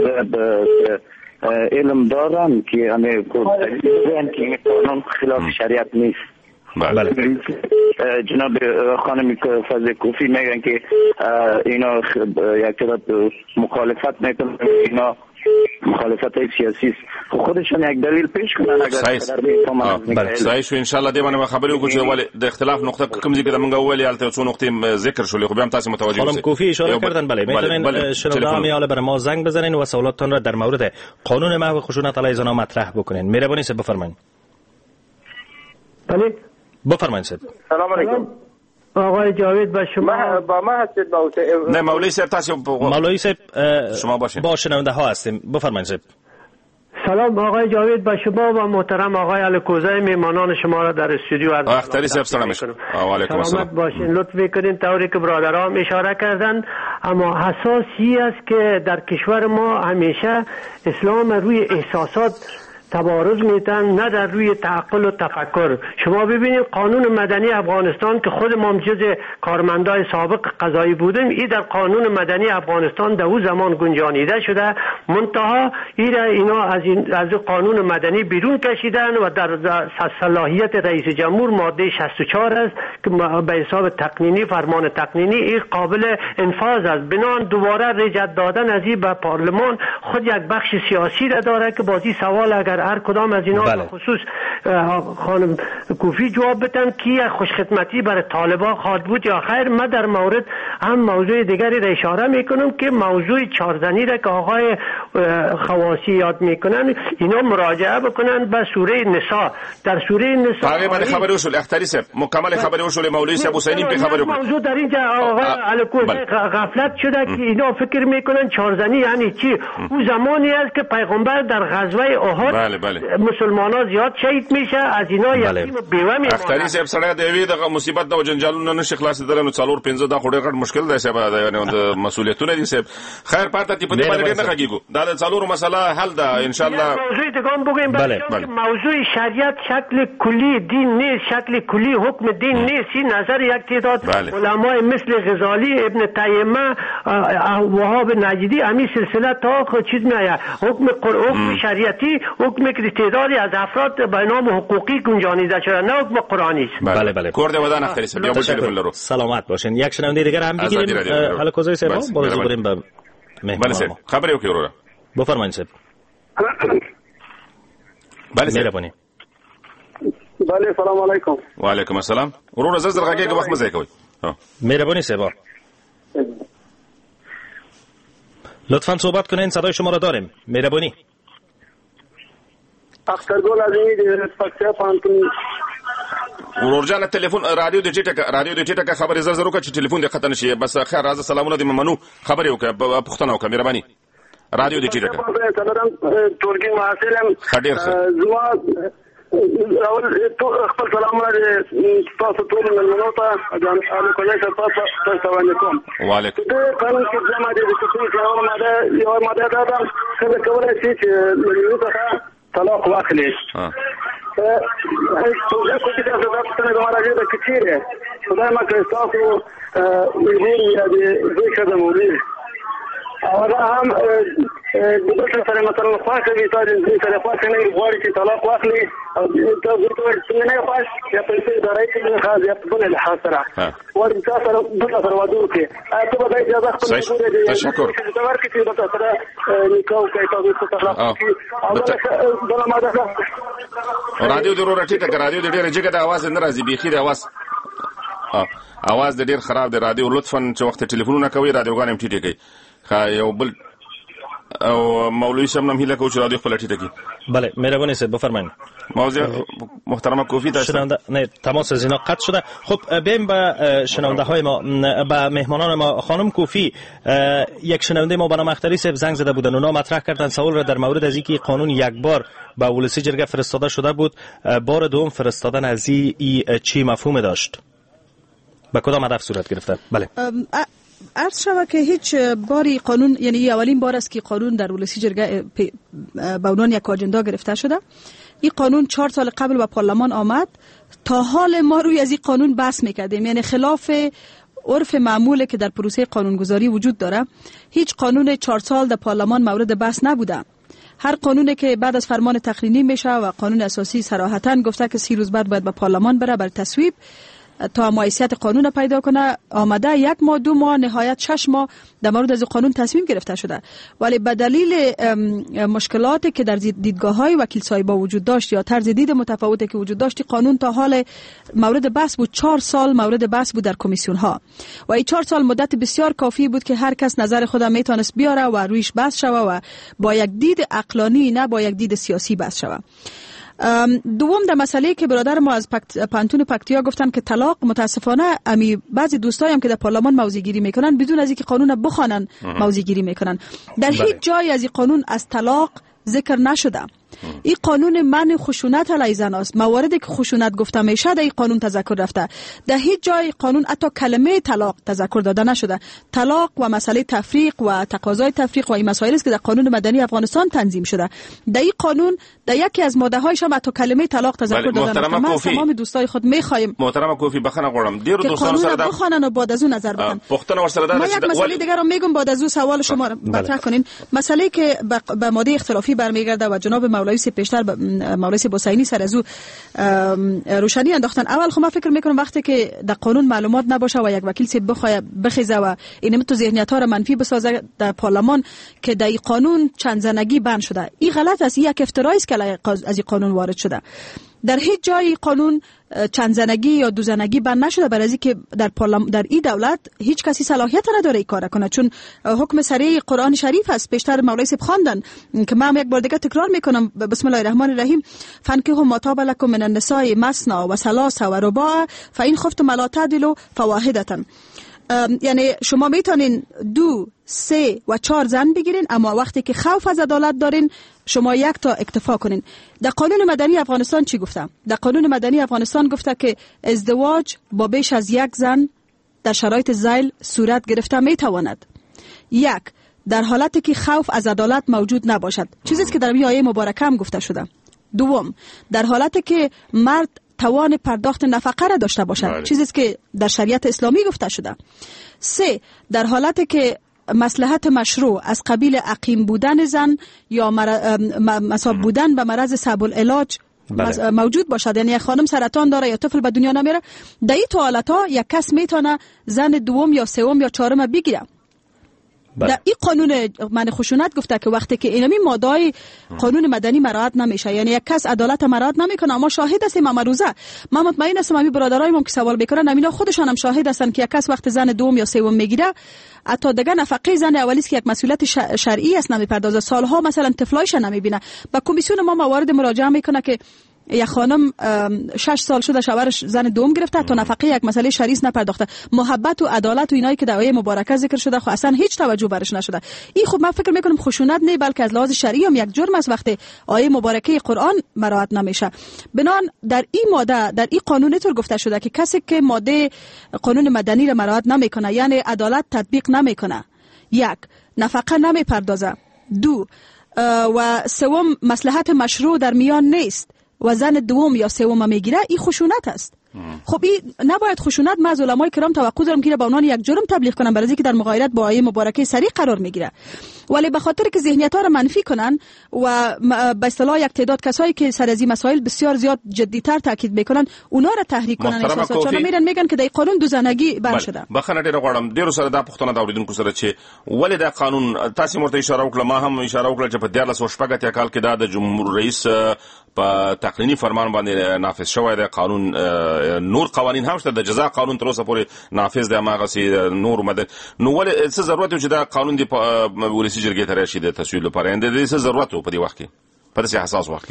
علم دارن که همه دلیل که این قانون خلاف شریعت نیست؟ بله. جناب خانم فضل کوفی میگن که اینا یک طرف مخالفت میکنن، اینا مخالفت سیاسی است. خودشون یک دلیل پیش کنن اگر بله صحیح شو. ان شاء الله دې باندې خبرې وکړو چې ولې د اختلاف نقطه کوم ځای کې د موږ ولې البته څو نقطې ذکر شولې، خو بیا هم تاسو متوجه خانم کوفی اشاره کردن. بله میتونین شنونده همیاله برای ما زنگ بزنین و سوالاتتان را در مورد قانون محو خشونت علیه زنان مطرح بکنین. مهربانی صاحب بفرمایید. بله بفرمایید صاحب. سلام علیکم. آقای جاوید با شما با ما هستید با نه مولوی صاحب تاسو مولوی صاحب شما باشین. با شنونده ها هستیم. بفرمایید صاحب. سلام آقای جاوید با شما و محترم آقای الکوزی میهمانان شما را در استودیو عرض اختری صاحب سلام علیکم. و علیکم السلام. سلامت باشین. لطف میکنین طوری که برادرام اشاره کردن، اما حساسی است که در کشور ما همیشه اسلام روی احساسات تبارز میتن، نه در روی تعقل و تفکر. شما ببینید قانون مدنی افغانستان که خود ما جز کارمندای سابق قضایی بودیم، این در قانون مدنی افغانستان در اون زمان گنجانیده شده، منتها اینا از قانون مدنی بیرون کشیدن و در صلاحیت رئیس جمهور ماده 64 است که به حساب تقنینی فرمان تقنینی این قابل انفاذ است. بنان دوباره رجعت دادن از این به پارلمان خود یک بخش سیاسی را داره که بازی سوال اگر اگر هر کدام از اینا خصوص خانم کوفی جواب بدن که خوشخدمتی برای طالبان خواهد بود یا خیر. من در مورد هم موضوع دیگری را اشاره میکنم که موضوع چارزنی را که آقای خواسی یاد میکنن اینا مراجعه بکنن به سوره نساء. در سوره نساء باقی من خبر وصول اختری صاحب مکمل خبر وصول مولوی صاحب حسینی به خبر موضوع در اینجا آقای الکوزی غفلت شده که اینا فکر میکنن چارزنی یعنی چی. اون زمانی است که پیغمبر در غزوه احد مسلمان‌ها زیاد شهید میشه از اینا یتیم و بیوه میمونن. اختری صاحب سره دی د مصیبت د جنجالونو نشه خلاص درنو 4 5 د خوري غټ مشکل دی صاحب یعنی د مسؤلیتونه دي صاحب. خیر پاتې په دې باندې نه خګیګو دا د 4 مسله حل ده ان شاء الله. موضوع ته کوم بگیم موضوع شریعت شکل کلی دین نیست، شکل کلی حکم دین نیست. این نظر یک تعداد علمای مثل غزالی، ابن تیمیه، وهاب نجدی امی سلسله تا چیز میآید حکم شریعتی حکم که تعدادی از افراد به نام حقوقی گنجانیده شده نه حکم قرآنی است. بله بله کورده ودان اختری صاحب یا تلفن لرو سلامت باشین. یک شنونده دیگر هم بگیریم حالا کوزای صاحب باز بریم به بله صاحب خبری او کیورا بفرمایید صاحب. بله مهربانی. بله سلام علیکم. و علیکم السلام. ورور زلزل غږی وخت مزه کوي. مهربانی صاحب لطفاً صحبت کنین صدای شما را داریم. مهربانی. اخترگل عظیمی پکتیا پانتون. ورور جان تلیفون رادیو د ټیټه کا خبر زر زرو کا چې تلیفون د خطر نشي بس خیر راز سلامونه د منو خبر یو کا پښتنه او مهرباني رادیو د ټیټه کا ترکی معاصرم خډیر زما اول خپل سلامونه تاسو ټول منو ته جان علي کولای تاسو علیکم. وعلیکم. د قانون کې جمع دي چې څه یو ماده دا څنګه کولای شي چې منو ته طلاق واخلي. څه کوي چې تاسو د مراجعه د کثیره خدای ما که تاسو ویل یا د ذکر د مولوی او دا هم د بل سره مثلا خاصه وي تاسو د سره خاصه نه غواړي چې طلاق واخلي او تاسو ته نه خاص یا پیسې درایي نه خاص یا په بل حاصله ورته تاسو د سره وادو کې تاسو به اجازه خپل ګورئ. تشکر. دا ورکه چې تاسو سره نکاح کوي تاسو طلاق او دا ماده رادیو ضرورت ټیټه رادیو د ډېر جګه د आवाज نه راځي بيخي د आवाज د ډېر خراب دی. رادیو لطفاً چې وخت ټلیفونونه کوي رادیوګان هم ټیټه کوي. یو بل او مولوی صاحب نم هیله کو چې رادیو خپل ټیټه کوي. بله مهربانی صاحب بفرمایید. موضوع محترم کوفی شنونده نه تماس از اینا قطع شده. خب بریم به شنونده های ما به مهمانان ما. خانم کوفی یک شنونده ما به نام اختری صاحب زنگ زده بودن اونا مطرح کردن سوال را در مورد از اینکه قانون یک بار به ولسی جرگه فرستاده شده بود بار دوم فرستادن از این چی مفهوم داشت به کدام هدف صورت گرفته؟ بله عرض شود که هیچ باری قانون یعنی اولین بار است که قانون در ولسی جرگه به عنوان یک آجندا گرفته شده. این قانون 4 سال قبل به پارلمان آمد. تا حال ما روی از این قانون بحث میکردیم، یعنی خلاف عرف معموله که در پروسه قانونگذاری وجود داره. هیچ قانون 4 سال در پارلمان مورد بحث نبوده. هر قانونی که بعد از فرمان تقنینی میشه و قانون اساسی صراحتاً گفته که 30 روز بعد باید به پارلمان بره بر تصویب تا حیثیت قانون پیدا کنه، آمده 1 ماه 2 ماه نهایت 6 ماه در مورد از قانون تصمیم گرفته شده. ولی به دلیل مشکلاتی که در دیدگاه‌های وکیل صاحبا وجود داشت یا طرز دید متفاوتی که وجود داشت، قانون تا حال مورد بحث بود. 4 سال مورد بحث بود در کمیسیون ها و این 4 سال مدت بسیار کافی بود که هر کس نظر خودش میتونست بیاره و رویش بحث شوه و با یک دید عقلانی نه با یک دید سیاسی بحث شوه. دوم در مسئله که برادر ما از پانتون پکتیا گفتن که طلاق، متاسفانه بعضی دوستایی هم که در پارلمان موضع گیری میکنن بدون از اینکه قانون بخوانن موضع گیری میکنن. در هیچ جای از این قانون از طلاق ذکر نشده. این قانون منع خشونت علیه زن است. مواردی که خشونت گفته میشه در این قانون تذکر رفته. در هیچ جای قانون حتی کلمه طلاق تذکر داده نشده. طلاق و مسئله تفریق و تقاضای تفریق و این مسائلی است که در قانون مدنی افغانستان تنظیم شده. در این قانون در یکی از ماده هایش هم حتی کلمه طلاق تذکر داده نشده. ما تمام دوستای خود میخوایم محترم کوفی بخنه غوړم ډیر دوستان سره دا بخوانن و بعد از اون نظر بدن. پښتنه ورسره دا ما یک مسئله دیگه رو میگم بعد از اون سوال شما مطرح کنین. مسئله که به ماده اختلافی برمیگرده و جناب مولوی پیشتر مولوی حسینی سر از او روشنی انداختن. اول خب من فکر میکنم وقتی که در قانون معلومات نباشه و یک وکیل سی بخیزه و این تو ذهنیت ها را منفی بسازه در پارلمان که در این قانون چند زنگی بند شده، این غلط است. یک افترایی است که از این قانون وارد شده. در هیچ جای قانون چند زنگی یا دو زنگی بند نشده، برای اینکه در این دولت هیچ کسی صلاحیت نداره این کار کنه، چون حکم صریح قرآن شریف است. پیشتر مولوی صاحب خواندن که من یک بار دیگه تکرار میکنم، بسم الله الرحمن الرحیم، فانکحوا ما طاب لکم من النساء مثنی و ثلاث و رباع فإن خفتم الا تعدلوا فواحدة. یعنی شما میتونین 2 3 و 4 زن بگیرین، اما وقتی که خوف از عدالت دارین شما یک تا اکتفا کنین. در قانون مدنی افغانستان چی گفته؟ در قانون مدنی افغانستان گفته که ازدواج با بیش از یک زن در شرایط ذیل صورت گرفته میتواند. یک، در حالتی که خوف از عدالت موجود نباشد، چیزی که در آیه مبارکه هم گفته شده. دوم، در حالتی که مرد توان پرداخت نفقه را داشته باشد، چیزی که در شریعت اسلامی گفته شده. 3، در حالتی که مصلحت مشروع از قبیل عقیم بودن زن یا مصاب بودن به مرض صعب العلاج موجود باشد، یعنی یک خانم سرطان داره یا طفل به دنیا نمیره، در این حالت‌ها یک کس میتونه زن دوم یا سوم یا چهارم بگیره. در این قانون من خشونت گفته که وقتی که اینمی ماده‌های قانون مدنی مراعات نمیشه، یعنی یک کس عدالت مراعات نمیکنه، اما شاهد هستیم امروزه. من مطمئن هستم همین برادرایمون که سوال میکنن همینا خودشان هم شاهد هستن که یک کس وقت زن دوم یا سوم میگیره، حتی دیگه نفقه زن اولی است که یک مسئولیت شرعی است نمیپردازه، سالها مثلا طفلایش نمیبینه. با کمیسیون ما موارد مراجعه میکنه که یک خانم 6 سال شده شوهرش زن دوم گرفته تا نفقه یک مسئله شرعی نپرداخته. محبت و عدالت و اینایی که در آیه مبارکه ذکر شده خو اصلا هیچ توجه برش نشده. این خب من فکر میکنم خشونت نه، بلکه از لحاظ شرعی هم یک جرم است وقتی آیه مبارکه قرآن مراعات نمیشه. بنان در این ماده در این قانون اینطور گفته شده که کسی که ماده قانون مدنی را مراعات نمیکنه، یعنی عدالت تطبیق نمیکنه، 1 نفقه نمیپردازه، 2 و 3 مصلحت مشروع در میان نیست و زن دوم یا سوم میگیره، این خشونت است. خب این نباید خشونت. من از علمای کرام توقع دارم که به عنوان یک جرم تبلیغ کنن، برای اینکه در مغایرت با آیه مبارکه صریح قرار میگیره، ولی به خاطر که ذهنیت ها را منفی کنن و به اصطلاح یک تعداد کسایی که سر از این مسائل بسیار زیاد جدی‌تر تاکید میکنن اونا را تحریک کنن، احساسات چون میگن که در قانون دو زنگی بند شده. بخنه ډیر غواړم ډیر سره دا پښتنه دا اوریدونکو سره چې ولې دا قانون تاسو مرته اشاره وکړه، ما هم اشاره وکړه چې په 1480 کال کې دا د جمهور رئیس په تقنینی فرمان باندې نافذ شوی دی. قانون نور قوانین هم شته، د جزا قانون تر اوسه پورې نافذ دی، ماغه سي نور مدد نو ولې څه ضرورت چې دا قانون دی ولسی جرګې ته راشي د تصویب لپاره اند دې څه ضرورت په دې وخت کې په دې حساس وخت کې؟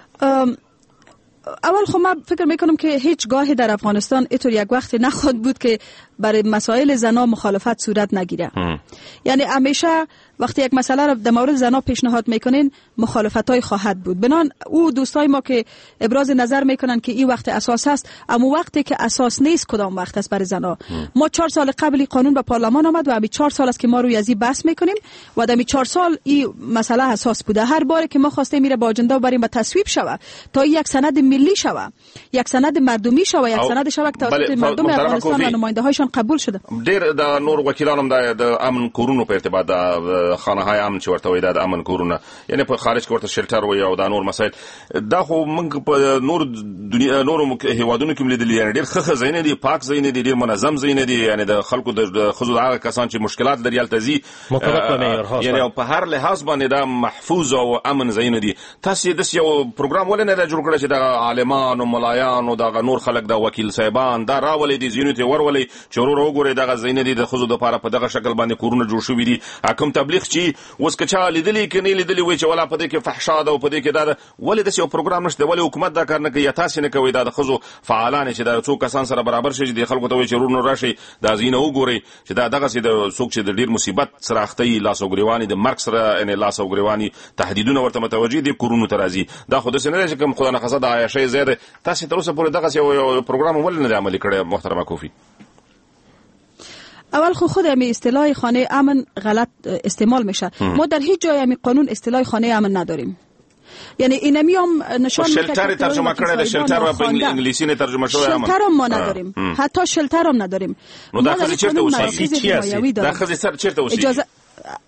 اول خب من فکر میکنم که هیچ گاهی در افغانستان اینطور یک وقتی نخواهد بود که برای مسائل زنا مخالفت صورت نگیره. یعنی همیشه وقتی یک مسئله را در مورد زنا پیشنهاد میکنین مخالفتای خواهد بود. بنان او دوستای ما که ابراز نظر میکنن که این وقت اساس است، اما وقتی که اساس نیست کدام وقت است برای زنا. ما 4 سال قبل قانون به پارلمان آمد و همین 4 سال است که ما روی از این بحث میکنیم و در 4 سال این مسئله اساس بوده. هر بار که ما خواسته میره با اجندا بریم به تصویب شوه تا یک سند ملی شوه، یک سند مردمی شوه، یک سند شوه که توسط مردم افغانستان و نماینده هایشان قبول شده. ډیر د نور وکیلانو د امن کورونو په ارتباط د خانه‌های امن چې ورته وي د امن کورونه، یعنی په خارج کې ورته شلټر وي او د نور مسایل دا خو موږ په نور دنیا نور هیوادونو کې لیدل، یعنی ډیر ښه ځای دي، پاک ځای دي، ډیر منظم ځای دي، یعنی د خلکو د خزو هغه کسان چې مشکلات لري التزي یعنی په هر لحاظ باندې دا محفوظ او امن ځای دي. تاسو د یو پروګرام ولې نه جوړ کړی چې د عالمان او ملایان او د نور خلک د وکیل صاحبان دا راولې دي زینو ته ورولې چې ورو وګوري دغه ځای دي د خزو د لپاره په دغه شکل باندې کورونه جوړ شوي دي. حکم تبلیغ چې اوس که چا لیدلی کې نه لیدلی وي چې ولا په دې کې فحشا ده او په دې کې دا ولې د یو پروګرام نشته، ولې حکومت دا کار نه کوي یا تاسو نه کوي؟ دا د خزو فعالان چې دا څو کسان سره برابر شي د خلکو ته وي چې ورونو راشي دا زینه وګوري چې دا دغه سي د څوک چې د ډیر مصیبت سره اخته لاسو ګریوانی د مرګ سره ان لاسو ګریوانی تهدیدونه ورته متوجي دي کورونو ته راځي. دا خو د سینې چې کوم خدای نه خاصه د عایشه زیاده تاسو تر اوسه پورې دغه یو پروګرام ولې نه عملي کړی محترمه کوفی؟ اول خود همین اصطلاح خانه امن غلط استعمال میشه. ما در هیچ جای همین قانون اصطلاح خانه امن نداریم. یعنی اینمی هم نشان میده شلتر ترجمه کړل، شلتر و په انګلیسی نه ترجمه شوی امن. شلتر هم ما نداریم، حتی شلتر هم نداریم. نو دا خزي چیرته اوسي؟ دا خزي سر چیرته اوسي؟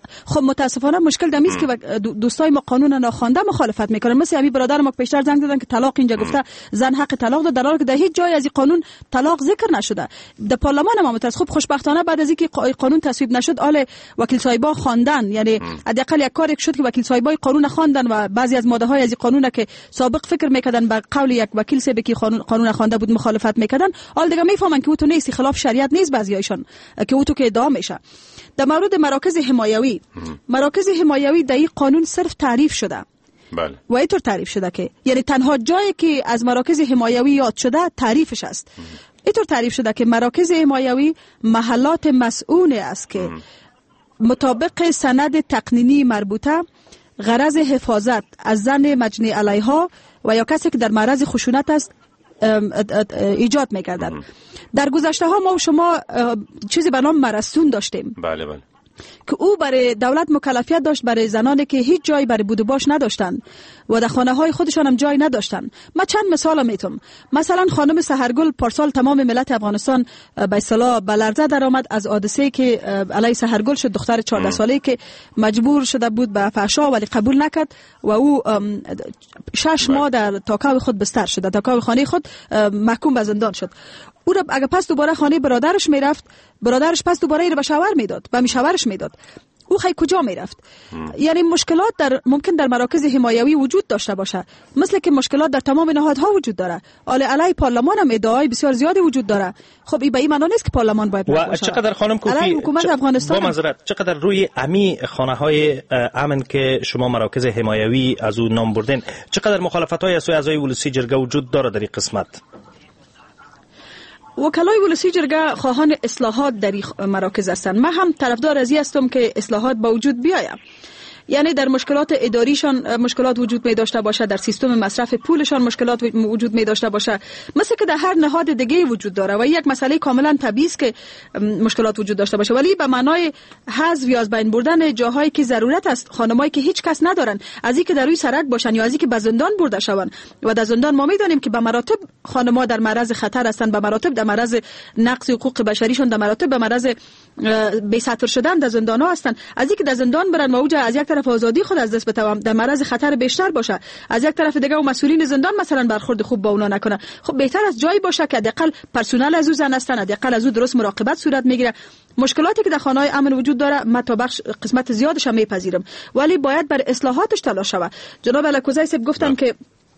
خب متاسفانه مشکل دمی است که دوستای ما قانون ناخوانده مخالفت میکنن. مثل همین برادر ما پیشتر زنگ زدن که طلاق اینجا گفته زن حق طلاق داره، در حالی که در هیچ جای از این قانون طلاق ذکر نشده. در پارلمان ما متاسف خب خوشبختانه بعد از اینکه قانون تصویب نشد، آل وکیل صاحبا خواندن، یعنی حداقل یک کاری شد که وکیل صاحبای قانون خواندن و بعضی از ماده های از این قانون که سابق فکر میکردن به قول یک وکیل صاحب که قانون خوانده بود مخالفت میکردن، حال دیگه میفهمن که او تو نیست، خلاف شریعت نیست بعضیایشان که او تو که ادعا میشه. در مورد مراکز حمایوی، مراکز حمایوی در این قانون صرف تعریف شده. بله. و اینطور تعریف شده که یعنی تنها جایی که از مراکز حمایوی یاد شده تعریفش است. اینطور تعریف شده که مراکز حمایوی محلات مسئول است که مطابق سند تقنینی مربوطه غرض حفاظت از زن مجنی علیها و یا کسی که در معرض خشونت است ایجاد می‌گردد. در گذشته ها ما و شما چیزی به نام مرستون داشتیم. بله بله. که او برای دولت مکلفیت داشت برای زنانی که هیچ جایی برای بود و باش نداشتن و در خانه های خودشان هم جای نداشتن. من چند مثال میتونم. مثلا خانم سحرگل پارسال تمام ملت افغانستان به اصطلاح به لرزه در آمد از حادثه‌ای که علی سحرگل شد، دختر 14 ساله‌ای که مجبور شده بود به فحشا ولی قبول نکرد و او 6 ماه در تاکاو خود بستر شد، در تاکاو خانه خود محکوم به زندان شد. او را اگه پس دوباره خانه برادرش میرفت، برادرش پس دوباره این را به شوهر میداد، به شوهرش میداد، او خیلی کجا میرفت؟ یعنی مشکلات ممکن در مراکز حمایوی وجود داشته باشه، مثل که مشکلات در تمام نهادها وجود داره. علی پارلمان هم ادعای بسیار زیادی وجود داره. خب این به این معنی نیست که پارلمان باید و چقدر خانم کوفی حکومت افغانستان با معذرت چقدر روی امی خانه‌های امن که شما مراکز حمایوی از اون نام بردین، چقدر مخالفت‌های از سوی اعضای ولسی جرگه وجود داره در این قسمت؟ وکلای ولسی جرگه خواهان اصلاحات در مراکز هستند. من هم طرفدار از این هستم که اصلاحات با وجود بیاید. یعنی در مشکلات اداریشان مشکلات وجود می داشته باشه، در سیستم مصرف پولشان مشکلات وجود می داشته باشه، مثل که در هر نهاد دیگه وجود داره و یک مسئله کاملا طبیعی است که مشکلات وجود داشته باشه، ولی به معنای حذف یا از بین بردن جاهایی که ضرورت است، خانمایی که هیچ کس ندارن، از اینکه در روی سرک باشن یا از اینکه به زندان برده شوند. و در زندان ما میدانیم که به مراتب خانم‌ها در معرض خطر هستند، به مراتب در معرض نقض حقوق بشریشون، در مراتب به معرض بی ساتر شدن در زندان‌ها هستند. از اینکه در زندان برن و اوجا از یک طرف آزادی خود از دست بتوام، در معرض خطر بیشتر باشه، از یک طرف دیگه و مسئولین زندان مثلا برخورد خوب با اونا نکنه. خب بهتر از جایی باشه که حداقل پرسنل از او زن هستن، حداقل از او درست مراقبت صورت میگیره. مشکلاتی که در خانه‌های امن وجود داره من تا بخش قسمت زیادش هم میپذیرم، ولی باید بر اصلاحاتش تلاش شود. جناب الکوزی صاحب گفتن که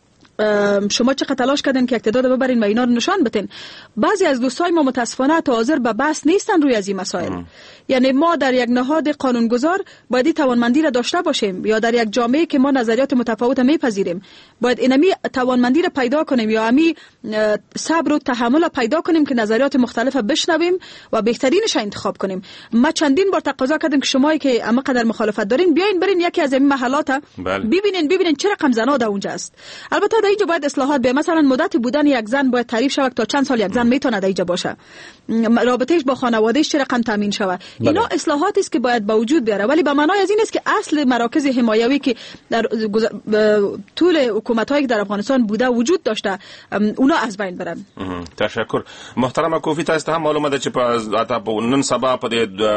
شما چقدر تلاش کردین که اقتدار ببرین و اینا رو نشان بدین. بعضی از دوستای ما متاسفانه تا حاضر به بحث نیستن روی از این مسائل. یعنی ما در یک نهاد قانونگذار باید توانمندی را داشته باشیم، یا در یک جامعه که ما نظریات متفاوت میپذیریم باید اینمی توانمندی را پیدا کنیم، یا امی صبر و تحمل پیدا کنیم که نظریات مختلف بشنویم و بهترینش انتخاب کنیم. ما چندین بار تقاضا کردیم که شمایی که اما قدر مخالفت دارین بیاین برین یکی از این محلات ببینین چه رقم زنا در اونجا است. البته در اینجا باید اصلاحات به مثلا مدت بودن یک زن باید تعریف شود تا چند سال یک زن میتونه در اینجا باشه، رابطهش با خانوادهش چه رقم تامین شود. اینا اصلاحاتی است که باید با وجود بیاره، ولی به معنای از این است که اصل مراکز حمایوی که در طول حکومت‌هایی که در افغانستان بوده وجود داشته اونا از بین برن. تشکر. محترم کوفی، تاسو هم معلومه ده چې په نن سبا په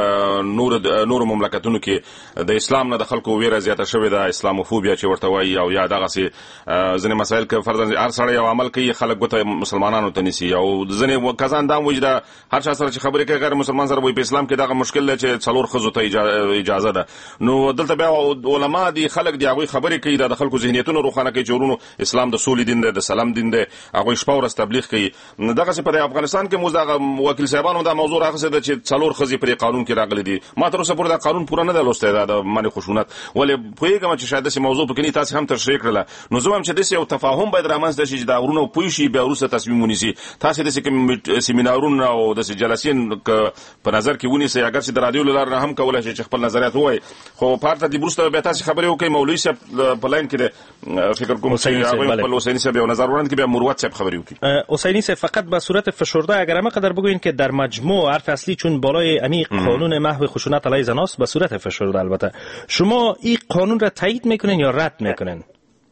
نور مملکتونو کې د اسلام نه د خلکو ویره زیاته شوې ده، اسلاموفوبیا چې ورته وایي، او یا دغه سي ځنې مسایل کې فرضاً هر سړی یو عمل کوي خلک ګوته مسلمانانو ته نیسي، او ځنې کسان دا وایي دا هر چا سره چې خبرې کوي غیر مسلمان سره وایي په اسلام کې دغه مشکل دی چې څلور ښځو ته اجازه ده. نو دلته بیا علما دي، خلک دي، هغوی خبرې کوي د خلکو ذهنیتونه روښانه کوي چې ورونو اسلام د سولې دین دی، د سلام دین دی، هغوی شپه ورځ تبلیغ کوي. دغسې په افغانستان کې موږ دغه وکیل صاحبانو دا موضوع راخیستې ده چې څلور ښځې پرې قانون کې راغلي دي. ما تر اوسه پورې دا قانون پوره نه دی لوستی، دا د منع خشونت، ولې پوهېږم چې شاید داسې موضوع پکې نه تاسې هم تشریح کړله. نو زه وایم چې داسې یو تفاهم باید رامنځته شي چې دا ورونه پوه شي، بیا وروسته تصمیم ونیسي. تاسې داسې کوم سیمینارونه او داسې جلسې په نظر کې ونیسئ، اگر چې د رادیو له لارې نه هم کولی شئ چې خپل نظریات ووایي، خو په هر ترتیب وروسته بیا تاسې خبرې وکړئ. مولوي صاحب په لاین کې دی، فکر کوم خپل حسیني صاحب یو نظر وړاندې کړي، بیا مروت صاحب خبرې وکړي. حسینی صاحب فقط به صورت فشرده اگر همه قدر بگوین که در مجموع حرف اصلی چون بالای امی قانون محو خشونت علیه زن است به صورت فشرده، البته شما این قانون را تایید میکنین یا رد میکنین؟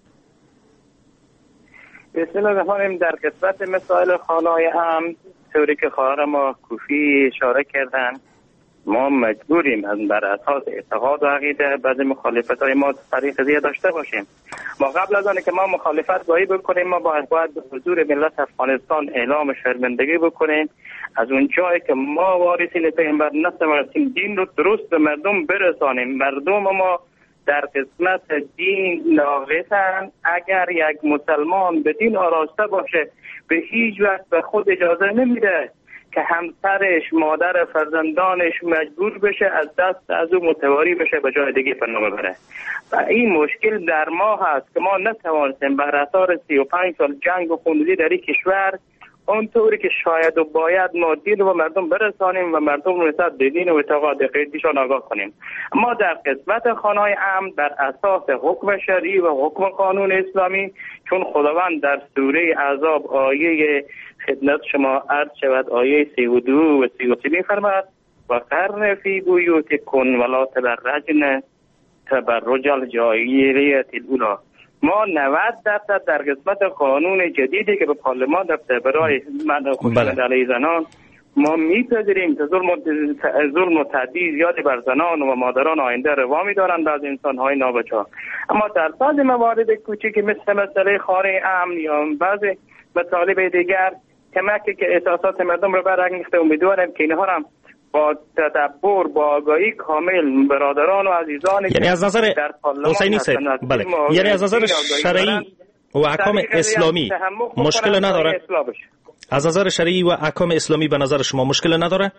بسم الله الرحمن الرحیم. در قسمت مسائل خانه‌های امن طوری که خواهر ما کوفی اشاره کردن، ما مجبوریم از بر اساس اعتقاد و عقیده بعض مخالفت‌های ما طریق زیاد داشته باشیم. ما قبل از آنکه ما مخالفت گاهی بکنیم ما باید به حضور ملت افغانستان اعلام شرمندگی بکنیم از اون جایی که ما وارثین پیغمبر نستیم دین رو درست به مردم برسانیم. مردم ما در قسمت دین ناقصن. اگر یک مسلمان به دین آراسته باشه به هیچ وقت به خود اجازه نمیده که همسرش مادر فرزندانش مجبور بشه از دست از او متواری بشه به جای دیگه پناه ببره. و این مشکل در ما هست که ما نتوانستیم بر اثر 35 سال جنگ و خونریزی در این کشور اونطوری که شاید و باید ما دین رو مردم برسانیم و مردم رو نسبت به دین و اعتقاد خیلیشان آگاه کنیم. ما در قسمت خانه‌های امن بر اساس حکم شرعی و حکم قانون اسلامی، چون خداوند در سوره احزاب آیه خدمت شما عرض شود آیه 32 و 33 می‌فرماید و قرن فی بیوتکن ولا تبرجن تبرج الجاهلیة الاولی. ما 90% در قسمت قانون جدیدی که به پارلمان رفته برای منع خشونت علیه زنان ما میپذیریم که ظلم و تعدی زیادی بر زنان و مادران آینده روا می‌دارند از انسان‌های نابچار. اما در بعضی موارد کوچیکی مثل مسئله خانه امن یا بعضی مطالب دیگر کمکی که احساسات مردم رو برانگیخته، امیدوارم که اینها هم با تدبر با آگاهی کامل برادران و عزیزان یعنی از نظر حسینی صاحب بله یعنی از نظر شرعی و احکام اسلامی مشکل نداره؟ از نظر شرعی و احکام اسلامی به نظر شما مشکل نداره؟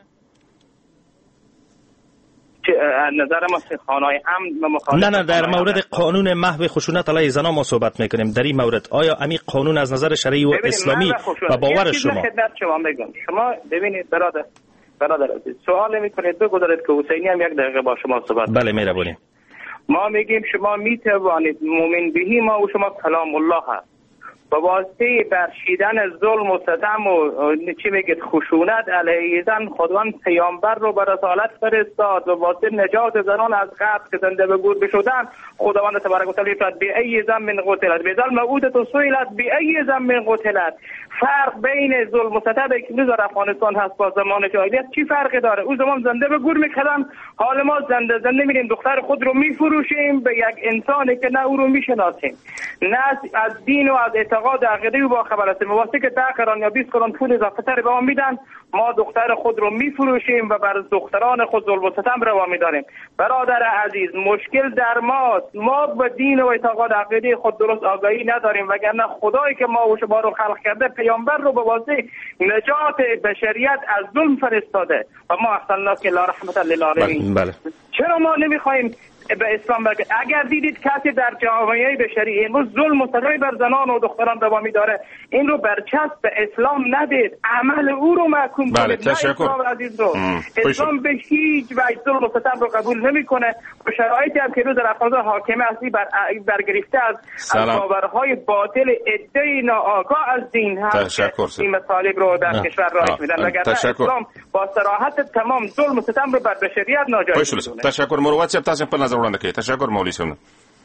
نظر ما خانه‌های امن نه در مورد قانون محو خشونت علیه زنان ما صحبت میکنیم. در این مورد آیا امی قانون از نظر شرعی و اسلامی و باور شما شما ببینید برادر عزیز سوال میکنید بگذارید که حسینی هم یک دقیقه با شما صحبت بله مهربانی. ما میگیم شما میتوانید مؤمن بهی ما و شما کلام الله هست با واسطه برشیدن ظلم و ستم و چی میگید خشونت علیه زن خداوند پیامبر رو به رسالت فرستاد و واسطه نجات زنان از قتل که زنده به گور بشدن خداوند تبارک و تعالی فرمود بی ای ذنب قتلت بذل موعودة سئلت بی ای ذنب قتلت. فرق بین ظلم و ستم که در افغانستان هست با زمان جاهلیت چی فرقی داره؟ اون زمان زنده به گور میکردن، حال ما زنده میریم دختر خود رو میفروشیم به یک انسانی که نه او رو میشناسیم نه از دین و از اعتقاد عقیده با خبر هستیم. واسه که 10 قران یا 20 قران پول اضافه تر به ما میدن ما دختر خود رو میفروشیم و بر دختران خود ظلم و ستم روا میداریم. برادر عزیز مشکل در ماست، ما به دین و اعتقاد عقیده خود درست آگاهی نداریم وگرنه خدایی که ما و شما رو خلق کرده پیامبر رو به واسطه نجات بشریت از ظلم فرستاده و ما اصلا که لا رحمت للعالمین. چرا ما نمیخوایم به اسلام برگرد؟ اگر دیدید کسی در جامعه بشری امروز ظلم مستقیم بر زنان و دختران دوامی داره این رو برچسب به اسلام ندید، عمل او رو محکوم کنید. اسلام عزیز رو اسلام به هیچ وجه ظلم مستقیم رو قبول نمیکنه. به شرایطی هم که روز در افغانستان حاکم اصلی برگرفته از باورهای باطل عده ناآگاه از دین هست این مطالب رو در کشور رایج میدن وگرنه اسلام با صراحت تمام ظلم مستقیم رو بر بشریت ناجایز میدونه. تشکر مروت صاحب تاسو په نظر وړاندې کړئ. تشکر مولوی صاحب.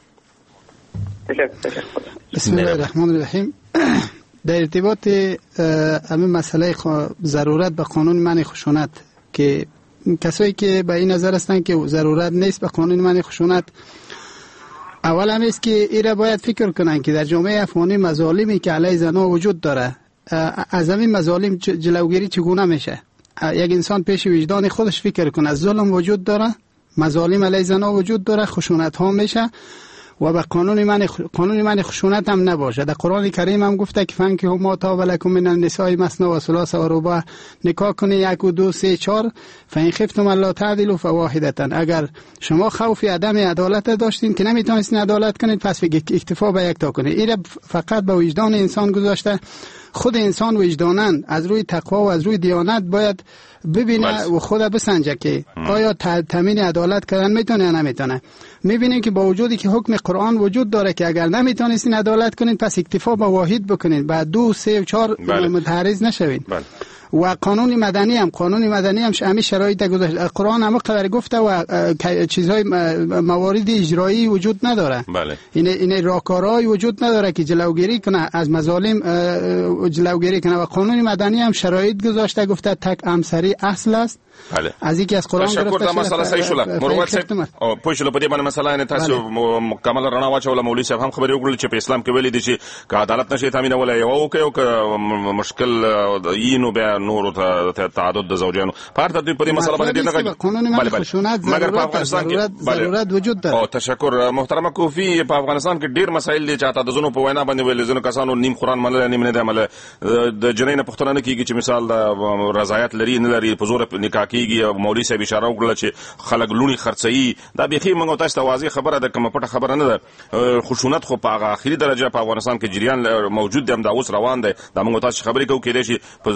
بسم الله الرحمن الرحیم. در ارتباط همین مسئله ضرورت به قانون منع خشونت که کسایی که به این نظر هستند که ضرورت نیست به قانون منع خشونت، اول هم است که ایره باید فکر کنن که در جامعه افغانی مظالمی که علیه زنان وجود داره از همین مظالم جلوگیری چگونه میشه. یک انسان پیش وجدان خودش فکر کنه ظلم وجود داره، مظالم علیه زنان وجود داره، خشونت ها میشه و به قانون من خشونت هم نباشه. در قرآن کریم هم گفته که فانکحوا ما طاب لکم من النساء مثنی و ثلاث و رباع، نکاح کنید 1 و 2 3 4 فان خفتم الا تعدلوا فواحدة. اگر شما خوف عدم عدالت داشتین که نمیتونستین عدالت کنید پس اکتفا به یک تا کنید. این فقط به وجدان انسان گذاشته. خود انسان وجدانن از روی تقوا و از روی دیانت باید ببینه و خود بسنجه که آیا تامین عدالت کردن میتونه یا نمیتونه. میبینیم که با وجودی که حکم قرآن وجود داره که اگر نمیتونستین عدالت کنین پس اکتفا به واحد بکنین، بعد 2 3 و 4 متعرض نشوین. و قانون مدنی هم همین شرایط گذاشت. قرآن هم قدر گفته و چیزهای موارد اجرایی وجود نداره. بله. این راهکارهای وجود نداره که جلوگیری کنه از مظالم، جلوگیری کنه و قانون مدنی هم شرایط گذاشته، گفته تک امسری اصل است. بله. از اینکه از قرآن گرفته شده. مسئله صحیح شوله. مروت صاحب پوښتنه په دې باندې مسله نه تاسو مکمل رڼا واچوله. مولوي صاحب هم خبرې وکړل چې په اسلام کې ویلي دي چې که عدالت نشي تامینول یو کوي او که مشکل یې نو بیا نور ته تعدد د زوجانو په هر ترتیب په دې مسله باندې نه قانون مدني خشونت ضرورت وجود داره. او تشکر محترمه کوفی. په افغانستان کې ډیر مسایل دي چې تاسو د زونو په وینا باندې ویل زونو کسانو نیم قرآن منل نیم نه دی عمل د جنین پښتنه نه کیږي چې مثال د رضایت لري نه لري په زور نکاح کیږي. مولوي صاحب اشاره وکړه چې خلک لونی خرڅي. دا به موږ تاسو ته واضح خبره ده، کومه پټه خبره نه ده. خشونت خو په اخري درجه په افغانستان کې جریان موجود دی، هم دا اوس روان دی. دا موږ تاسو خبرې کوو کېدای شي په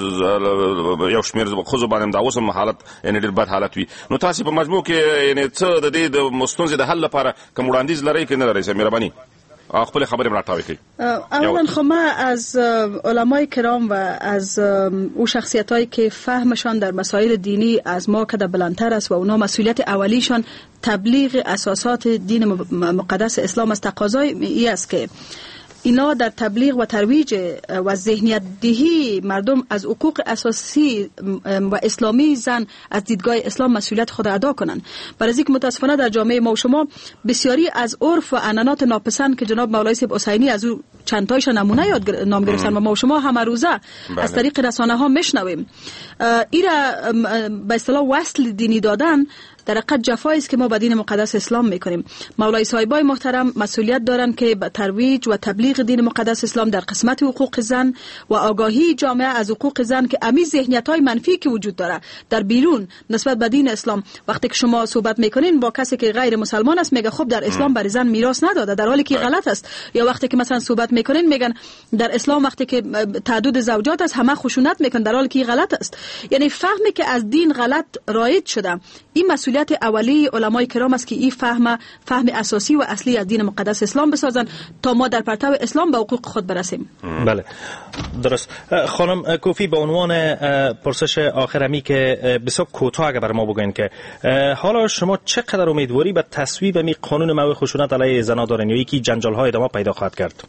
یو شمېر خو باندې دا اوس هم حالت ان ډېر بد حالت وي. نو تاسو په مجموع کې یعنی څه د دې د مستونزې د حل لپاره کوم وړاندیز لرئ کې نه لرئ؟ مهرباني خپل خبرې مراټاوي کوي. اولا خب ما از علمای کرام و از او شخصیتایی که فهمشان در مسائل دینی از ما کده بلندتر است و اونا مسئولیت اولیشان تبلیغ اساسات دین مقدس اسلام است، تقاضای ای است که اینا در تبلیغ و ترویج و ذهنیت دهی مردم از حقوق اساسی و اسلامی زن از دیدگاه اسلام مسئولیت خود ادا کنند. برای اینکه متاسفانه در جامعه ما و شما بسیاری از عرف و عنعنات ناپسند که جناب مولوی صاحب حسینی از او چند تایش نمونه یاد نام گرفتن و ما و شما هم روزه از طریق رسانه ها میشنویم، این را به اصطلاح وصل دینی دادن در حقیقت جفایی است که ما به دین مقدس اسلام میکنیم. مولای صاحبای محترم مسئولیت دارند که به ترویج و تبلیغ دین مقدس اسلام در قسمت حقوق زن و آگاهی جامعه از حقوق زن که امی ذهنیت‌های منفی که وجود داره در بیرون نسبت به دین اسلام، وقتی که شما صحبت میکنین با کسی که غیر مسلمان است میگه خب در اسلام برای زن میراث نداده، در حالی که غلط است. یا وقتی که مثلا صحبت میکنین میگن در اسلام وقتی که تعدد زوجات است همه خشونت میکنن، در حالی که غلط است. یعنی فهمی که از دین غلط رایج شده، این مسئولیت اولی علمای کرام است که این فهم اساسی و اصلی از دین مقدس اسلام بسازن تا ما در پرتو اسلام به حقوق خود برسیم. بله درست. خانم کوفی به عنوان پرسش آخرمی که بسیار کوتاه اگه برای ما بگوین که حالا شما چقدر امیدواری به تصویب می قانون ممنوع خشونت علیه زنان دارین یا یکی جنجال های ادامه پیدا خواهد کرد؟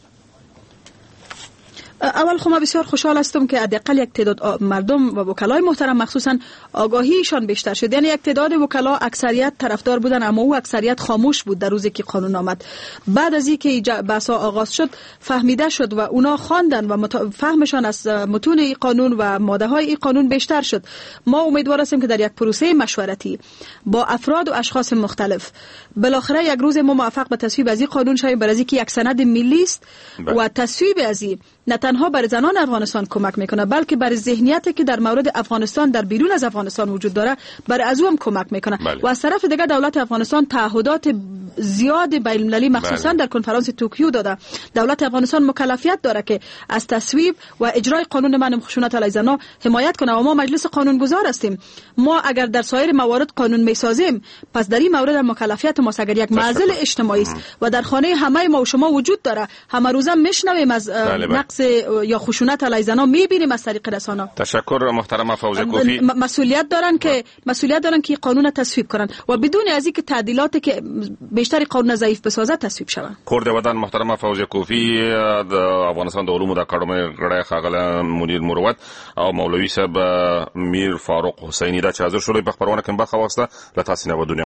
اول خب ما بسیار خوشحال هستم که حداقل یک تعداد مردم و وکلای محترم مخصوصا آگاهیشان بیشتر شد. یعنی یک تعداد وکلا اکثریت طرفدار بودن اما او اکثریت خاموش بود در روزی که قانون آمد. بعد از اینکه بحثا آغاز شد فهمیده شد و اونا خواندن و فهمشان از متون این قانون و ماده های این قانون بیشتر شد. ما امیدوار هستیم که در یک پروسه مشورتی با افراد و اشخاص مختلف بالاخره یک روز ما موفق به تصویب از این قانون شویم، برای اینکه یک سند ملی است و تصویب از این نه تنها برای زنان افغانستان کمک میکنه بلکه برای ذهنیتی که در مورد افغانستان در بیرون از افغانستان وجود داره برای از او هم کمک میکنه. و از طرف دیگه دولت افغانستان تعهدات زیاد بین المللی مخصوصا در کنفرانس توکیو داده. دولت افغانستان مکلفیت داره که از تصویب و اجرای قانون منع خشونت علیه زنان حمایت کنه و ما مجلس قانونگذار هستیم. ما اگر در سایر موارد قانون میسازیم پس در این مورد مکلفیت ما اگر یک معضل اجتماعی است و در خانه همه ما و شما وجود داره، همه روزه میشنویم از نقص یا خشونت علیه زنان میبینیم از طریق رسانه. تشکر محترم فوزیه کوفی. مسئولیت دارن که قانون تصویب کنن و بدون از اینکه تعدیلاتی که بیشتر قانون ضعیف بسازه تصویب شود. کورد وطن محترم فوزیه کوفی د افغانستان د علومو د اکاډمۍ غړی ښاغلی منیر مروت او مولوي صاحب میر فاروق حسینی دا چې حاضر شول په خبرونه کې برخه واخیسته. له تاسو نه